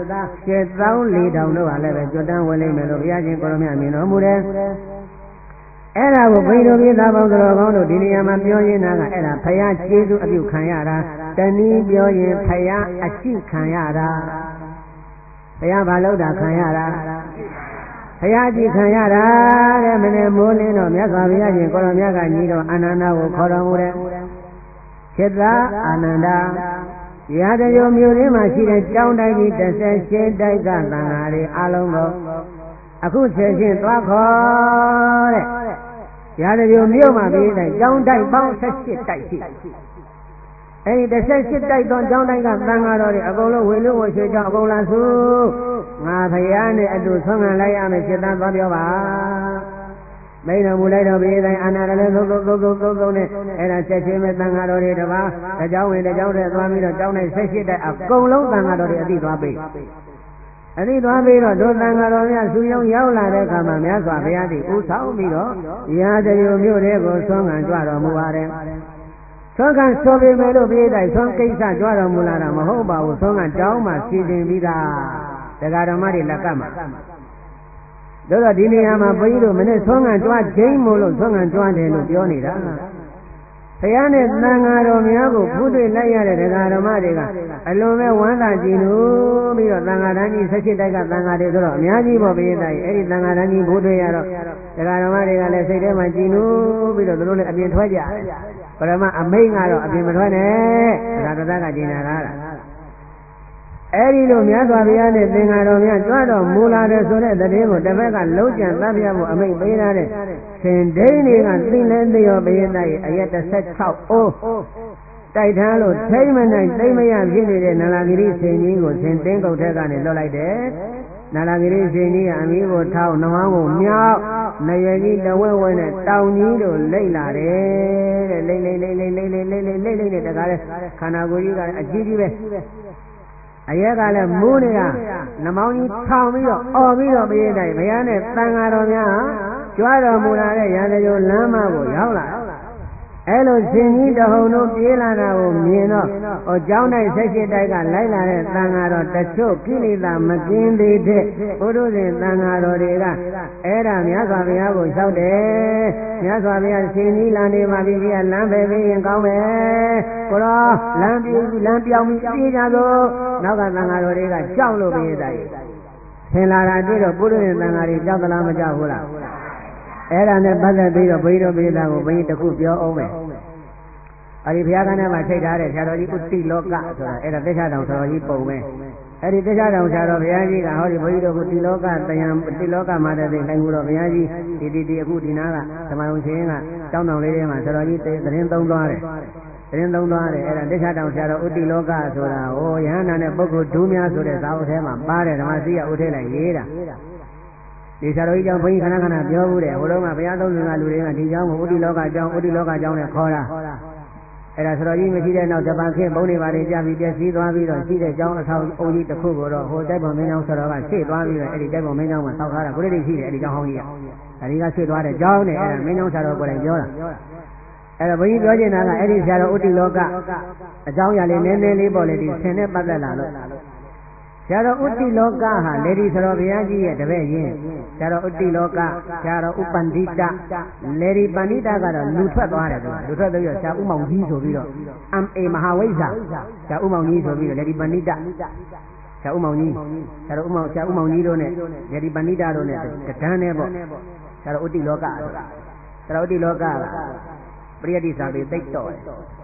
74,000တို့ဟာလည်းပဲကျွတ်တန်းဝင်လိမ့်မယ်လို့ဘုရားရှင်ကိုရောမြတ်မြင်တော်မူတယ်အဲ့ဒါကိုဘိဓိပိသဘောတော်ကောင်းတို့ဒီနေရာမှာပြောရင်းနာကအဲ့ဒါဖယားကျေးဇူးအပြုခံရတာတနည်းပြောရင်ဖယားအရှိခံရတာဖယားဘာလို့တာခံရတာဖယားအရှိခံရတာတဲ့မနေ့မိုးလင်းတော့မြတ်စွာဘုရားရှင်ကိုရောမြတ်ကညီတော်အာနန္ဒကိုခေါ်တော်မူတဲ့ခေတ္တအာနန္ဒရာဇဂိုမြို့ရင်းမှာရှိတဲ့ကျောင်းတိုက်ကြီး18တိုက်ကသံဃာတွေအလုံးကိုအခုဆက်ချင်းသွားခေါ်တဲ့ရာဇဂိုမြို့မှာပြီးတဲ့ကျောင်းတိုက်ပေါင်း18တိုက်ရှိအဲဒီ18တိုက်သောကျောင်းတိုက်ကသံဃာတော်တွေအကုန်လုံးဝေလူဝရွှေကြောင့်အကုန်လာစုငါဖယားနဲ့အတူဆွမ်းခံလိုက်ရမယ်ဖြစ်သားသွားပြောပါမိန်တော်မူလိုက်တော့ပြီးတိုင်းအာနာလည်းသုံးနဲ့အဲ့ဒါဆက်ချင်းမဲ့သံဃာတော်တွေတပါးတကြောင်းဝင်တကြောင်းတဲ့သွားပြီးတော့ကျောင်းတိုက်18တိုက်အကုန်လုံးသံဃာတော်တွေအတိသွားပြီအတိသွားပြီးတော့ဒုသံဃာတော်များဆူယုံရောက်လာတဲ့အခါမှာမြတ်စွာဘုရားသည်ဥဆောင်ပြီးတော့ရာဇဂိုမြို့တွေကိုဆွမ်းခံကြွတော်မူပါတယ်ဆွမ်းခံဆိုပေမဲ့လို့ပြည်တိုင်းဆွမ်းကိစ္စကြွတော်မူလာတာမဟုတ်ပါဘူးဆွမ်းခံတောင်းမှစီစဉ်ပြီးသားတရားဓမ္မတွေလက်ကမှတို့တော့ဒီနေရာမှာဘုန်းကြီးတို့မနေ့ဆွမ်းခံကြွခြင်းမို့လို့ဆွမ်းခံကြွတယ်လို့ပြောနေတာဘုရားနဲ့သံဃာတော်များကိုဖူးတွေ့လိုက်ရတဲ့တရားဓမ္မတွေကအလွန်ပဲဝမ်းသာကြည်နူးပြီးတော့သံဃာတန်းကြီး18တိုက်ကသံဃာတွေဆိုတော့အများကြီးပေါ့ဘုရားကြီးအဲ့ဒီသံဃာတန်းကြီးဖူးတွေ့ရတော့တရားဓမ္မတွေကလည်းစိတ်ထဲမှာကြည်နူးပြီးတော့သူတို့လည်းအပြင်ထွက်ကြပရမအမိန့်ကတော့အပြင်မထွက်နဲ့ဒါတော်ကကျင်နာတာအဲ့ဒီလိုမြတ်စွာဘုရားနဲ့သင်္ဃာတော်များကြွတော်မူလာတဲ့ဆိုတဲ့တည်းကိုတစ်ဖက်ကလုံးကျန်သတ်ပြဖို့အမိန့်ပေးထားတဲ့စင်ဒိန်းတွေကသိလဲသိရောဘုရားရဲ့အရက်16အိုးတိုက်ထားလို့ထိမ့်မနိုင်သိမ့်မရဖြစ်နေတဲ့နာလာဂိရိစင်ကြီးကိုစင်တင်းကုတ်ထက်ကနေလွတ်လိုက်တယ်နာလာဂိရိစင်ကြီးကအမီးကိုထောက်နှောင်းကိုမြောက်နရွယ်ကြီးတဝဲဝဲနဲ့တောင်ကြီးတို့လိမ့်လာတယ်တဲ့လိမ့်နဲ့တကားလဲခန္ဓာကိုယ်ကြီးကအကြီးကြီးပဲအရက်ကလည်းမူးနေတာနှမောင်းကြီးထောင်ပြီးတော့အော်ပြီးတော့ပြေးတိုင်းဘုရားနဲ့သံဃာတော်များကြွားတော်မူလာတဲ့ရာဇဂိုလမ်းမကိုရောက်လာအဲ့လိုရှင်ကြီးတဟုန်တို့ပြေးလာတာကိုမြင်တော့ကျောင်းတိုက်18တိုက်ကလိုက်လာတဲ့သံဃာတော်တချို့ကိလေသာမကင်းသေးတဲ့ဘုရုဇင်သံဃာတော်တွေကအဲ့ဒါမြတ်စွာဘုရားကိုလျှောက်တယ်မြတ်စွာဘုရားရှင်ကြီးလာနေပါပြီကြီးကလမ်းပဲပြီးရင်ကောင်းမယ်ကိုရောလမ်းပြောင်းပြီးပြေးကြသောနောက်ကသံဃာတော်တွေကကြောက်လို့ပြေးတယ်ဆင်လာတာတွေ့တော့ဘုရုဇင်သံဃာတွေကြောက်သလားမကြောက်ဘူးလားအဲ့ဒါနဲ့ပတ်သက်ပြီးတော့ဘုန်းကြီးတို့ပြည်သားကိုဘုန်းကြီးတခုပြောအောင်မယ်အဲ့ဒီဘုရားကနဲ့မှချိန်ထားတဲ့ဆရာတော်ကြီးဥတိလောကဆိုတာအဲ့ဒါသေချာတောင်ဆရာတော်ကြီးပုံပဲအဲ့ဒီသေချာတောင်ဆရာတော်ဘုရားကြီးကဟောဒီဘုန်းကြီးတို့ကတိလောကတရားတိလောကမှာတဲ့ခိုင်ကူတော့ဘုရားကြီးဒီအခုဒီနာကဓမ္မယုံရှင်ကတောင်းတောင်လေးထဲမှာဆရာတော်ကြီးသတင်းသုံးသွားတယ်သတင်းသုံးသွားတယ်အဲ့ဒါသေချာတောင်ဆရာတော်ဥတိလောကဆိုတာဟိုယဟန္တာနဲ့ပုဂ္ဂိုလ်ဒုများဆိုတဲ့စာအုပ်ထဲမှာပါတယ်ဓမ္မစီကဥထဲလိုက်ရေးတာဒီဆရာတော်ကြီးကြောင့်ဘုန်းကြီးခဏပြောဘူးတဲ့ဟိုတုန်းကဘုရားသုံးဆင်ကလူတွေကဒီကြောင့်ကိုဥတိလောကကြောင့်နဲ့ခေါ်တာအဲ့ဒါဆရာတော်ကြီးမရှိတဲ့နောက်ဂျပန်ခေတ်ဘုန်းတွေပါတွေကြာပြီးပြည့်စည်သွားပြီးတော့ရှိတဲ့ကျောင်းအထောက်အုံကြီးတစ်ခုကိုတော့ဟိုတိုက်ပေါ်မင်းကျောင်းဆရာတော်ကရှေ့သွားပြီးတော့အဲ့ဒီတိုက်ပေါ်မင်းကျောင်းမှာတောက်ထားတာကိုလေးတွေရှိတယ်အဲ့ဒီကျောင်းဟောင်းကြီးကအဲဒီကရှေ့သွားတဲ့ကျောင်းနဲ့အဲ့ဒါမင်းကျောင်းဆရာတော်ကိုယ်တိုင်ပြောတာအဲ့ဒါဘုန်းကြီးပြောချင်တာကအဲ့ဒီဆရာတော်ဥတိလောကအကြောင်းအရာလေးနည်းနည်းလေးပေါ့လေဒီဆင်နဲ့ပတ်သက်လာလို့ဆရာတော်ဥတိလောကဟာလေဒီဆရာတော်ဘုရားကြီးရဲ့တပည့်ရင်းဆရာတော်ဥတိလောကဆရာတော်ဥပန္တိတလေဒီပန္တိတကတော့လူထွက်သွားတယ်သူလူထွက်ပြီးတော့ဆရာဥမောင်ကြီးဆိုပြီးတော့MA မဟာဝိဇ္ဇာဆရာဥမောင်ကြီးဆိုပြီးတော့လေဒီပန္တိတဆရာဥမောင်ကြီးဆရာဥမောင်ကြီးတို့နဲ့လေဒီပန္တိတတို့နဲ့တဒန်းနဲ့ပေါ့ဆရာတော်ဥတိလောကဆရာတော်ဥတိလောကပရိယတိစာပေသိတော့တယ်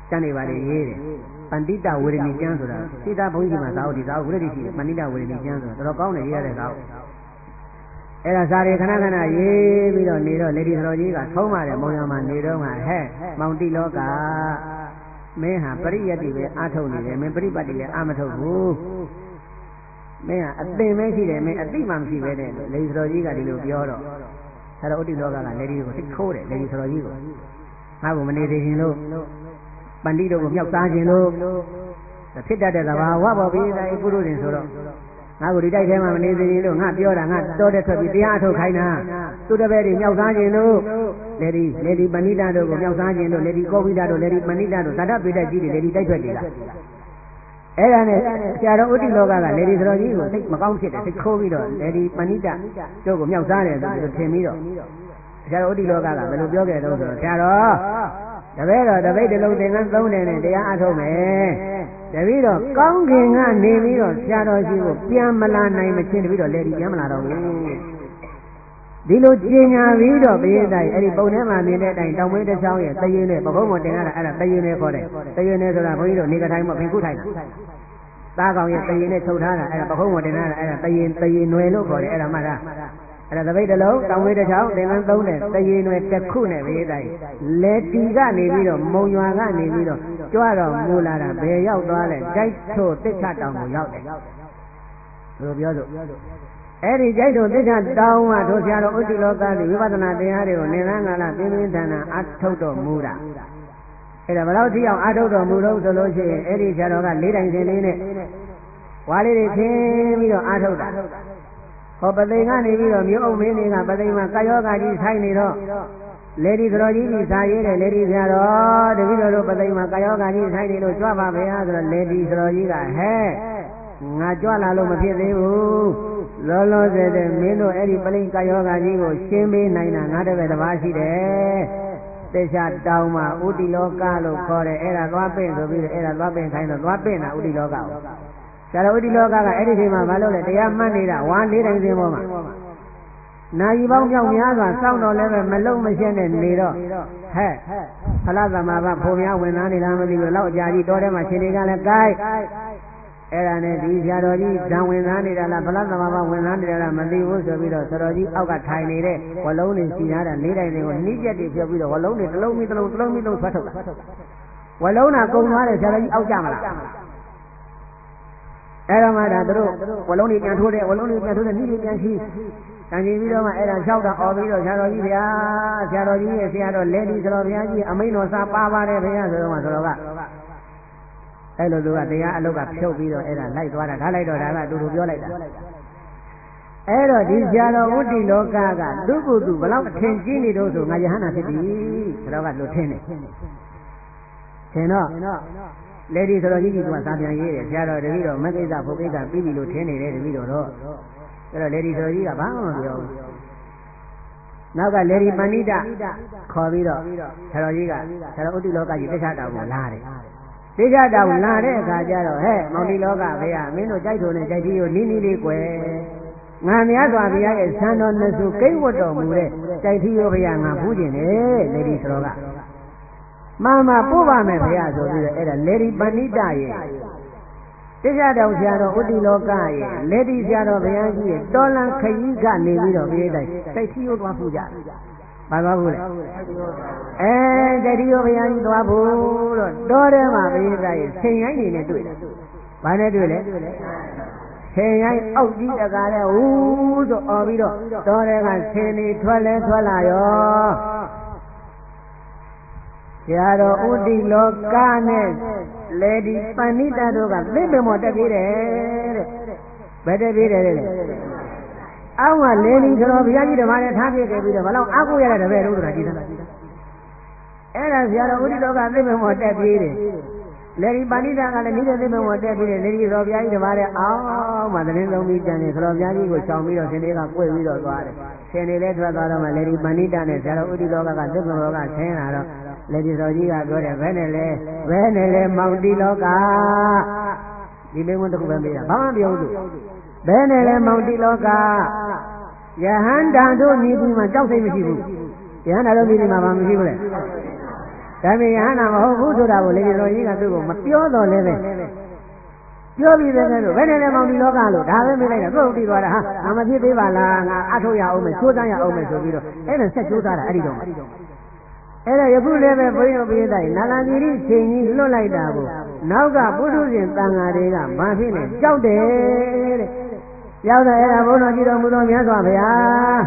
ကျန်နေပါလေရေးတယ်ပန္တိတဝေဒနီကျမ်းဆိုတာစိတ္တဘုန်းကြီးမှာသာဝတိသာဝရတိရှိတယ်ပန္တိတဝေဒနီကျမ်းဆိုတာတော်တော်ကောင်းတယ်ရေးရတဲ့ကောင်းအဲ့ဒါစာရီခဏခဏရေးပြီးတော့နေတော့လေဒီသတော်ကြီးကထုံးပါတယ်မုံရမှာနေတော့မှဟဲ့မောင်တိလောကမင်းဟာပရိယတ်တိပဲအာထုတ်နေတယ်မင်းပရိပတ်တိလည်းအာမထုတ်ဘူးမင်းဟာအသင်ပဲရှိတယ်မင်းအသိမှမရှိပဲတဲ့လေဒီသတော်ကြီးကဒီလိုပြောတော့ဆရာတော်ဥတ္တိလောကကလေဒီကိုသိခိုးတယ်လေဒီသတော်ကြီးကိုငါ့ကိုမနေသေးခြင်းလို့ပန္တိတို့ကိုမြောက်စားခြင်းလို့ဖြစ်တတ်တဲ့သဘာဝပေါ်ပြီးတဲ့ပုရုဇဉ်ဆိုတော့ငါ့ကိုဒီတိုက်ထဲမှာမနေသေးလို့ငါပြောတာငါတော်တဲ့ထွက်ပြီးတရားထုတ်ခိုင်းတာသူတပည့်တွေမြောက်စားခြင်းလို့လေဒီပဏိတတို့ကိုမြောက်စားခြင်းလို့လေဒီကောပိတတို့လေဒီပဏိတတို့သတ္တပိတကြီးတွေလေဒီတိုက်ထွက်တွေကအဲ့ဒါနဲ့ဆရာတော်ဥတ္တိလောကကလေဒီသတော်ကြီးကိုသိမကောင်းဖြစ်တယ်သိခိုးပြီးတော့လေဒီပဏိတတို့ကိုမြောက်စားတယ်ဆိုပြီးထင်ပြီးတော့ဆရာတော်ဥတ္တိလောကကဘယ်လိုပြောခဲ့တော့ဆိုတော့ဆရာတော်တပည့်တော်တပိတ်တလုံးသင်္ကန်းသုံးတယ်နဲ့တရားအထုတ်မယ်တပည့်တော်ကောင်းကင်ကနေပြီးတော့ဆရာတော်ရှိကိုပြန်မလာနိုင်မချင်းတပည့်တော်လေဒီပြန်မလာတော့ဘူးဒီလိုကျင်ညာပြီးတော့ဘိယတိုင်းအဲ့ဒီပုံထဲမှာမြင်တဲ့အတိုင်းတောင်မွေးတစ်ချောင်းရဲ့တရင်နဲ့ပကုံးမတင်ရတာအဲ့ဒါတရင်နဲ့ခေါ်တယ်တရင်နဲ့ဆိုတာဘုန်းကြီးတို့နေကတိုင်းမှာဖင်ခုထိုင်တာသားကောင်ရဲ့တရင်နဲ့ထုတ်ထားတာအဲ့ဒါပကုံးမတင်ရတာအဲ့ဒါတရင်နွယ်လို့ခေါ်တယ်အဲ့ဒါမှတ်တာအဲ့ဒါသပိတ်တလုံးတောင်ဝေးတစ်ချောင်းသင်္ကန်းသုံးတဲ့တရေနွယ်တစ်ခုနဲ့ဘေးတိုင်းလေတီကနေပြီးတော့မုံရွာကနေပြီးတော့ကြွားတော့မူလာတာဘယ်ရောက်သွားလဲကြိုက်ထို့တစ်ချတောင်ကိုရောက်တယ်ဘယ်လိုပြောစို့အဲ့ဒီကြိုက်ထို့တစ်ချတောင်ကတို့ဆရာတော်ဥတ္တိလောကတိဝိပဿနာတရားတွေကိုနေလန်းကလာပြင်းပြင်းထန်ထန်အထုတ်တော်မူတာအဲ့ဒါဘယ်လောက်ထိအောင်အထုတ်တော်မူတော့ဆိုလို့ရှိရင်အဲ့ဒီဆရာတော်ကလေးတိုင်စင်လေးနဲ့ဝါလေးတွေခင်းပြီးတော့အထုတ်တာဟောပသိမ်ကနေပြီးတော့မြို့အုပ်မင်းတွေကပသိမ်မှာကာယောဂါကြီးဆိုင်နေတော့လေဒီသတော်ကြီးကြီးစာရေးတယ်လေဒီဆရာတော်တပည့်တော်တို့ပသိမ်မှာကာယောဂါကြီးဆိုင်နေလို့ကြွပါဗျာဆိုတော့လေဒီသတော်ကြီးကဟဲ့ငါကြွလာလို့မဖြစ်သေးဘူးလောလောဆယ်တဲ့မင်းတို့အဲ့ဒီပလိန်ကာယောဂါကြီးကိုရှင်းပေးနိုင်တာငါတပည့်တစ်ပါးရှိတယ်တေချာတောင်းမှာဥတိလောကလို့ခေါ်တယ်အဲ့ဒါသွားပင့်ဆိုပြီးတော့အဲ့ဒါသွားပင့်ခိုင်းတော့သွားပင့်တာဥတိလောကကိုဆရာတော်ဥတ္တိလောကကအဲ့ဒီချိန်မှာမလုပ်လဲတရားမှတ်နေတာဝါလေးတိုင်းစင်းပေါ်မှာနာယီပေါင်းမြောက်များစွာစောင့်တော်လည်းပဲမလုံမရှင်းနဲ့နေတော့ဟဲ့ဖလားသမာဘဖို့များဝင်သားနေလားမသိဘူးလောက်အကြာကြီးတောထဲမှာရှင်တွေကလည်းကိုက်အဲ့ဒါနဲ့ဒီဆရာတော်ကြီးဇံဝင်သားနေတာလားဖလားသမာဘဝင်သားနေတာလားမသိဘူးဆိုပြီးတော့ဆရာတော်ကြီးအောက်ကထိုင်နေတဲ့ဝလုံးတွေစီထားတာလေးတိုင်းတွေကိုနှိကျက်တွေဖြုတ်ပြီးတော့ဝလုံးတွေတစ်လုံးပြီးတစ်လုံးဆွတ်ထုတ်တာဝလုံးကကုံသွားတယ်ဆရာတော်ကြီးအောက်ကြမလားအဲ့တော့မှဒါတို့ဝလုံးတွေပြန်ထိုးတယ်ဝလုံးတွေပြန်ထိုးတယ်နှီးတွေပြန်ရှိတန်ကြီးပြီးတော့မှအဲ့ဒါလျှောက်တာអော်ပြီးတော့ဆရာတော်ကြီးဗျာဆရာတော်ကြီးရဲ့ဆရာတော်လက်ဒီဆိုတော်ဘုရားကြီးအမိန်တော်စာပါပါတယ်ဗျာဆိုတော့မှဆိုတော့ကအဲ့လိုသူကတရားအလုတ်ကဖြုတ်ပြီးတော့အဲ့ဒါလိုက်သွားတာဒါလိုက်တော့ဒါကတူတူပြောလိုက်တာအဲ့တော့ဒီဆရာတော်ဥတ္တိလောကကသူ့ကိုယ်သူဘလောက်အထင်ကြီးနေတော့ဆိုငါယဟန္တာဖြစ်ပြီဆိုတော့ကလွတ်ထင်းတယ်ထင်တော့လေဒီဆိုတော့ကြီးကစာပြန်ရေးတယ်ဆရာတော်တပည့်တော်မကိစ္စဘုကိစ္စပြီးပြီလို့ထင်နေတယ်တပည့်တော်တော့အဲ့တော့လေဒီဆိုကြီးကဘာမှမပြောဘူးနောက်ကလေဒီပဏိတခေါ်ပြီးတော့ဆရာတော်ကြီးကဆရာတော်ဥတ္တိလောကကြီးတရားတော်ကိုလာတယ်တရားတော်လာတဲ့အခါကျတော့ဟဲ့မောင်ဒီလောကဘေးကမင်းတို့ကြိုက်ထုံနဲ့ကြိုက်ကြီးကိုနီးနီးလေးကွယ်ငါများစွာဘုရားရဲ့ဆံတော်နှစုကိတ်ဝတ်တော်မူတဲ့ကြိုက်ကြီးရောဘုရားငါဖူးကျင်တယ်လေဒီဆိုတော့ကမမပို့ပါမယ်ဘုရားဆိုပြီးတော့အဲ့ဒါလေဒီပဏိတရဲ့တရားတော်ဆရာတော်ဥတ္တိလောကရဲ့လေဒီဆရာတော်ဘုရားကြီးရဲ့တော်လန်ခရီးကနေပြီးတော့ပြိတိုင်းတိုက်ထီကိုသွားဖူးကြဘာသွားဘူးလဲတိုက်ထီကိုဘုရားကြီးသွားဖို့တော့တော်ထဲမှာပြိတိုင်းဆင်ရိုင်းနေနဲ့တွေ့တယ်ဘာနဲ့တွေ့လဲဆင်ရိုင်းအောက်ကြီးတကားတဲ့ဟူးဆိုអော်ပြီးတော့တော်ထဲကဆင်နေထွက်လဲထွက်လာရောဆရာတော်ဥတ္တိလောကနဲ့လေဒီပဏိတတို့ကသစ်ပင်မော်တက်ပြေးတယ်တဲ့ဘယ်တက်ပြေးတယ်လဲအောက်ကလေဒီဆိုတော့ဘုရားကြီးဓမ္မနဲ့ထားပြခဲ့ပြီးတော့ဘလောက်အားကိုးရတဲ့တပည့်တို့ဆိုတာကြည့်သလားအဲ့ဒါဆရာတော်ဥတ္တိလောကသစ်ပင်မော်တက်ပြေးတယ်လေဒီပဏိတကလည်းနေတဲ့သစ်ပင်မော်တက်ပြေးတယ်လေဒီဆိုဘုရားကြီးဓမ္မနဲ့အောက်မှာသတင်းဆုံးပြီးကြံနေဆိုတော့ဘုရားကြီးကိုချောင်ပြီးတော့ရှင်တွေကကွေ့ပြီးတော့သွားတယ်ရှင်တွေလည်းထွက်သွားတော့မှလေဒီပဏိတနဲ့ဆရာတော်ဥတ္တိလောကသစ်ပင်မော်ကဆင်းလာတော့လေဒီတော်ကြီးကပြောတယ်ဘယ်နဲ့လဲမောင်တိလောကဒီမိမတခုပဲမေးတာဘာမှပြောဘူးဘယ်နဲ့လဲမောင်တိလောကယဟန္တာတို့ညီဒီမှာကြောက်စိတ်မရှိဘူးယဟန္တာတို့ညီဒီမှာဘာမရှိဘူးလဲဒါပေမဲ့ယဟနာမဟုတ်ဘူးဆိုတာကိုလေတော်ကြီးကသူ့ကိုမပြောတော့လဲပဲပြောပြီးတဲ့လို့ဘယ်နဲ့လဲမောင်ဒီလောကလို့ဒါပဲမေးလိုက်တော့သူ့ပြီးသွားတာဟာငါမဖြစ်သေးပါလားငါအထုတ်ရအောင်မယ်ချိုးစားရအောင်မယ်ဆိုပြီးတော့အဲ့ဒါဆက်ချိုးစားတာအဲ့ဒီတော့အဲ့ဒါယခုလည်းပဲဘုန်းကြီးပြည်တိုင်းနာလန်သီရိချိန်ကြီးလွတ်လိုက်တာကိုနောက်ကပုထုဇဉ်တန်ဃာတွေကဘာဖြစ်လဲကြောက်တယ်တဲ့ကြောက်တယ်အဲ့ဒါဘုန်းတော်ကြည့်တော်မူသောမြတ်စွာဘုရား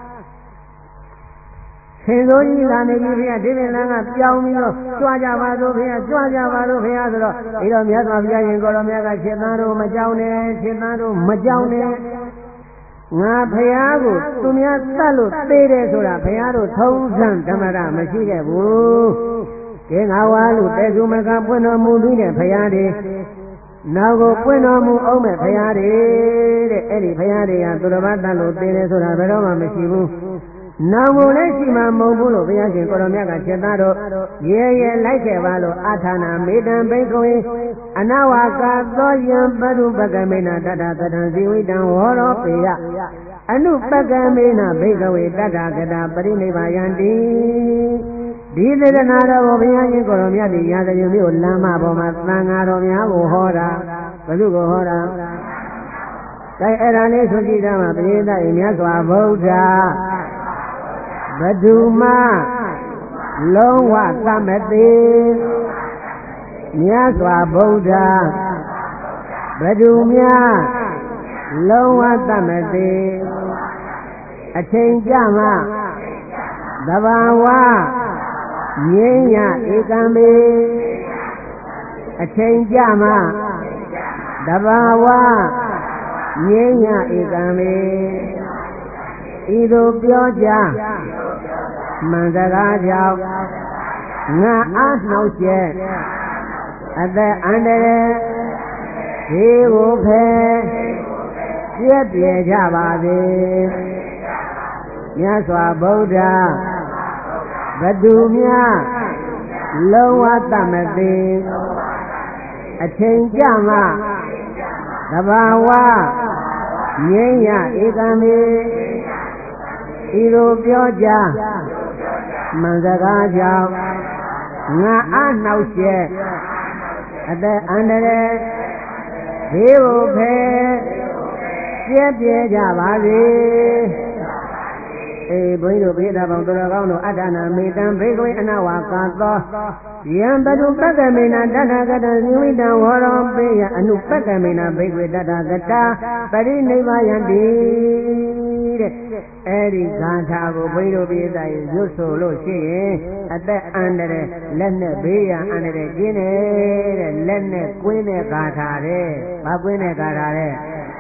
ရှင်သောကြီးလာနေပြီဘုရားဒီပင်လန်းကပြောင်းပြီးတော့ကြွားကြပါလို့ဘုရားကြွားကြပါလို့ဘုရားဆိုတော့ဒီတော့မြတ်စွာဘုရားရှင်ကိုတော်မြတ်ကရှင်သားတို့မကြောက်နဲ့ရှင်သားတို့မကြောက်နဲ့ငါဘုရားကိုသူများတတ်လို့သေးတယ်ဆိုတာဘုရားတို့ထုံးစံဓမ္မတာမရှိခဲ့ဘူးကဲငါဝါလို့တေစုမကပွင့်တော်မူပြီးတဲ့ဘုရားတွေနောက်ကိုပွင့်တော်မူအောင်မဲ့ဘုရားတွေတဲ့အဲ့ဒီဘုရားတွေကသူတော်ဘာတတ်လို့သေးတယ်ဆိုတာဘယ်တော့မှမရှိဘူးနောင်ကိုလည်းရှိမှမဟုတ်ဘူးလို့ဘုရားရှင်ကိုရောမြတ်ကချက်သားတို့ရဲရဲလိုက်ခဲ့ပါလို့အာထာနာမေတ္တံဘိက္ခဝေအနဝါကာသောယံပရုပကမေနတတသတံဇီဝိတံဝရောပေယအနုပကမေနဘိက္ခဝေတတကတာပရိနိဗ္ဗာယံတိဒီသေရနာတော်ဘုရားရှင်ကိုရောမြတ်ဒီရာဇဂုမျိုးလမ်းမပေါ်မှာသံဃာတော်များကိုဟောတာဘယ်သူကိုဟောတာအဲအဲ့ဒါလေးဆိုကြည့်တာမှာပရိသတ်မြတ်စွာဘုရားဘဒုမလုံးဝသမတိမြတ်စွာဘုရားဘဒုမြလုံးဝသမတိအချိန်ကြမှာသဘာဝငြိမ်းရဧကံမေအချိန်ကြမှာသဘာဝငြိမ်းရဧကံမေဤသို့ပြောကြမှန်စကားကြောင့်ငါအားနှောက်ကျက်အသက်အန္တရာယ်ဒီကိုဖယ်ပြည့်ပြည့်ကြပါစေမြတ်စွာဘုရားဘသူများလုံးဝတတ်မသိအချိန်ကြမှသဘာဝငြိမ်းရဧကံမေဤလိုပြောကြမှန်စကားကြောင့်ငါအားနှောက်ကျက်အသက်အန္တရာယ်ဘေးကိုဖယ်ပြည့်ပြည့်ကြပါစေအေးဘုန်းကြီးတို့ဘိဓါပေါင်းတော်ကောင်းတို့အတ္တနာမေတ္တံဘေကဝေအနဝါကာသောယံပတုပက္ကမေနတတကတံဇိဝိတံဝရောပေယအနုပက္ကမေနဘေကဝေတတကတာပရိနိဗ္ဗာယံတိတဲ့အဲ့ဒီဂါထာကိုဘုန်းကြီးတို့ပြည်သားရေရွတ်ဆိုလို့ရှိရင်အသက်အန္တရာယ်လက်နဲ့ဘေးရန်အန္တရာယ်ကျင်းတဲ့လက်နဲ့ကွင်းတဲ့ဂါထာတဲ့ဘာကွင်းတဲ့ဂါထာတဲ့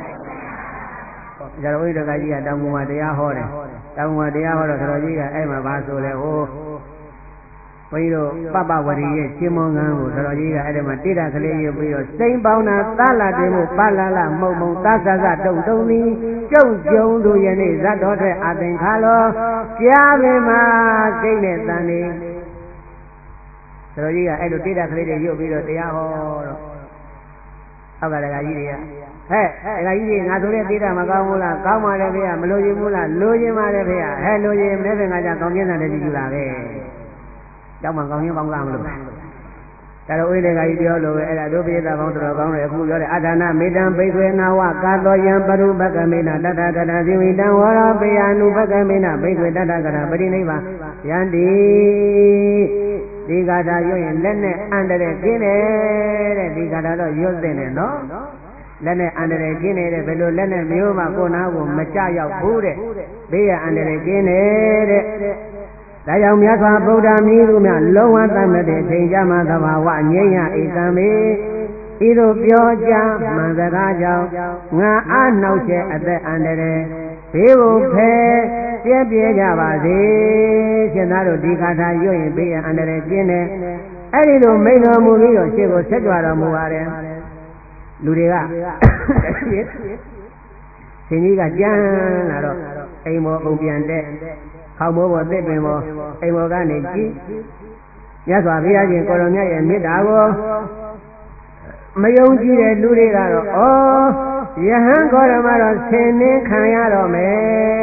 ဇာဝိတကကြီးကတောင်ပေါ်မှာတရားဟောတယ်တောင်ပေါ်မှာတရားဟောတော့ဆရာကြီးကအဲ့မှာဘာဆိုလဲဟိုဘုန်းကြီးတို့ပပဝရီရဲ့ချင်းမွန်ကန်းကိုဆရာကြီးကအဲ့ဒီမှာတိတာကလေးရုပ်ပြီးတော့စိမ့်ပေါင်းတာသလာတင်မှုပလာလမုံမုံသဆဆတုံတုံသည်ကျုံကျုံသူယနေ့ဇတ်တော်တဲ့အာသင်္ခါလောကြားပင်မှာကိတ်နဲ့တန်နေဆရာကြီးကအဲ့လိုတိတာကလေးတွေရုပ်ပြီးတော့တရားဟောတော့အောက်ကတကကြီးတွေကဟဲ့တကကြီးတွေငါဆိုတဲ့တိတာမကောင်းဘူးလားကောင်းပါလေဖေရမလို့ရင်ဘူးလားလိုရင်ပါလေဖေရဟဲ့လိုရင်မနေ့ကငါကြကောင်းကျင်းတဲ့တည်းယူလာပဲကျောင်းမှာကောင်းရင်ပေါင်းလားမလို့ဒါတော့ဥဒေကကြီးပြောလို့ပဲအဲ့ဒါတို့ပိသပေါင်းတော်ကောင်းတယ်အခုပြောတဲ့အထာဏမေတ္တံဘိက္ခေနာဝကာသောယံပရုပကမေနတတကတဇိဝိတံဝရောပေယ ानु ပကမေနဘိက္ခေတတကတပရိနိဗ္ဗာယန္တိဒီဂါထာရွတ်ရင်လက်နဲ့အန္တရာယ်ကျင်းတယ်တဲ့ဒီဂါထာတော့ရွတ်တဲ့နဲ့နော်လက်နဲ့အန္တရာယ်ကျင်းနေတဲ့ဘယ်လိုလက်နဲ့မျိုးမှကိုယ်နာကိုမကြရောက်ဘူးတဲ့ဘေးရအန္တရာယ်ကျင်းနေတဲ့ဒါကြောင့်မြတ်စွာဘုရားမြည်သူများလုံးဝတတ်မဲ့တဲ့အချိန်ကြမှာသဘာဝငြိမ်းရဧကံမေဤသို့ပြောကြမှန်စကားကြောင့်ငါအားနှောက်ချက်အသက်အန္တရာယ်ဘေးကိုဖယ်ပြည့်ပြည့်ကြပါစေရှင်သားတို့ဒီခါထာရွတ်ရင်ဘေးရအန္တရာယ်ကျင်းတယ်အဲ့ဒီလိုမိန်တော်မူပြီးတော့ရှေ့ကိုဆက်ကြွတော်မူပါတယ်လူတွေကရှင်ကြီးကကြမ်းလာတော့အိမ်မောပုံပြန်တဲ့ခေါင်းမိုးပေါ်သစ်ပင်ပေါ်အိမ်မောကနေကြည့်မြတ်စွာဘုရားရှင်ကိုရောမြတ်ရဲ့မေတ္တာကိုမယုံကြည်တဲ့လူတွေကတော့ဩယဟန်ကိုရမတော့ဆင်းနှင်းခံရတော့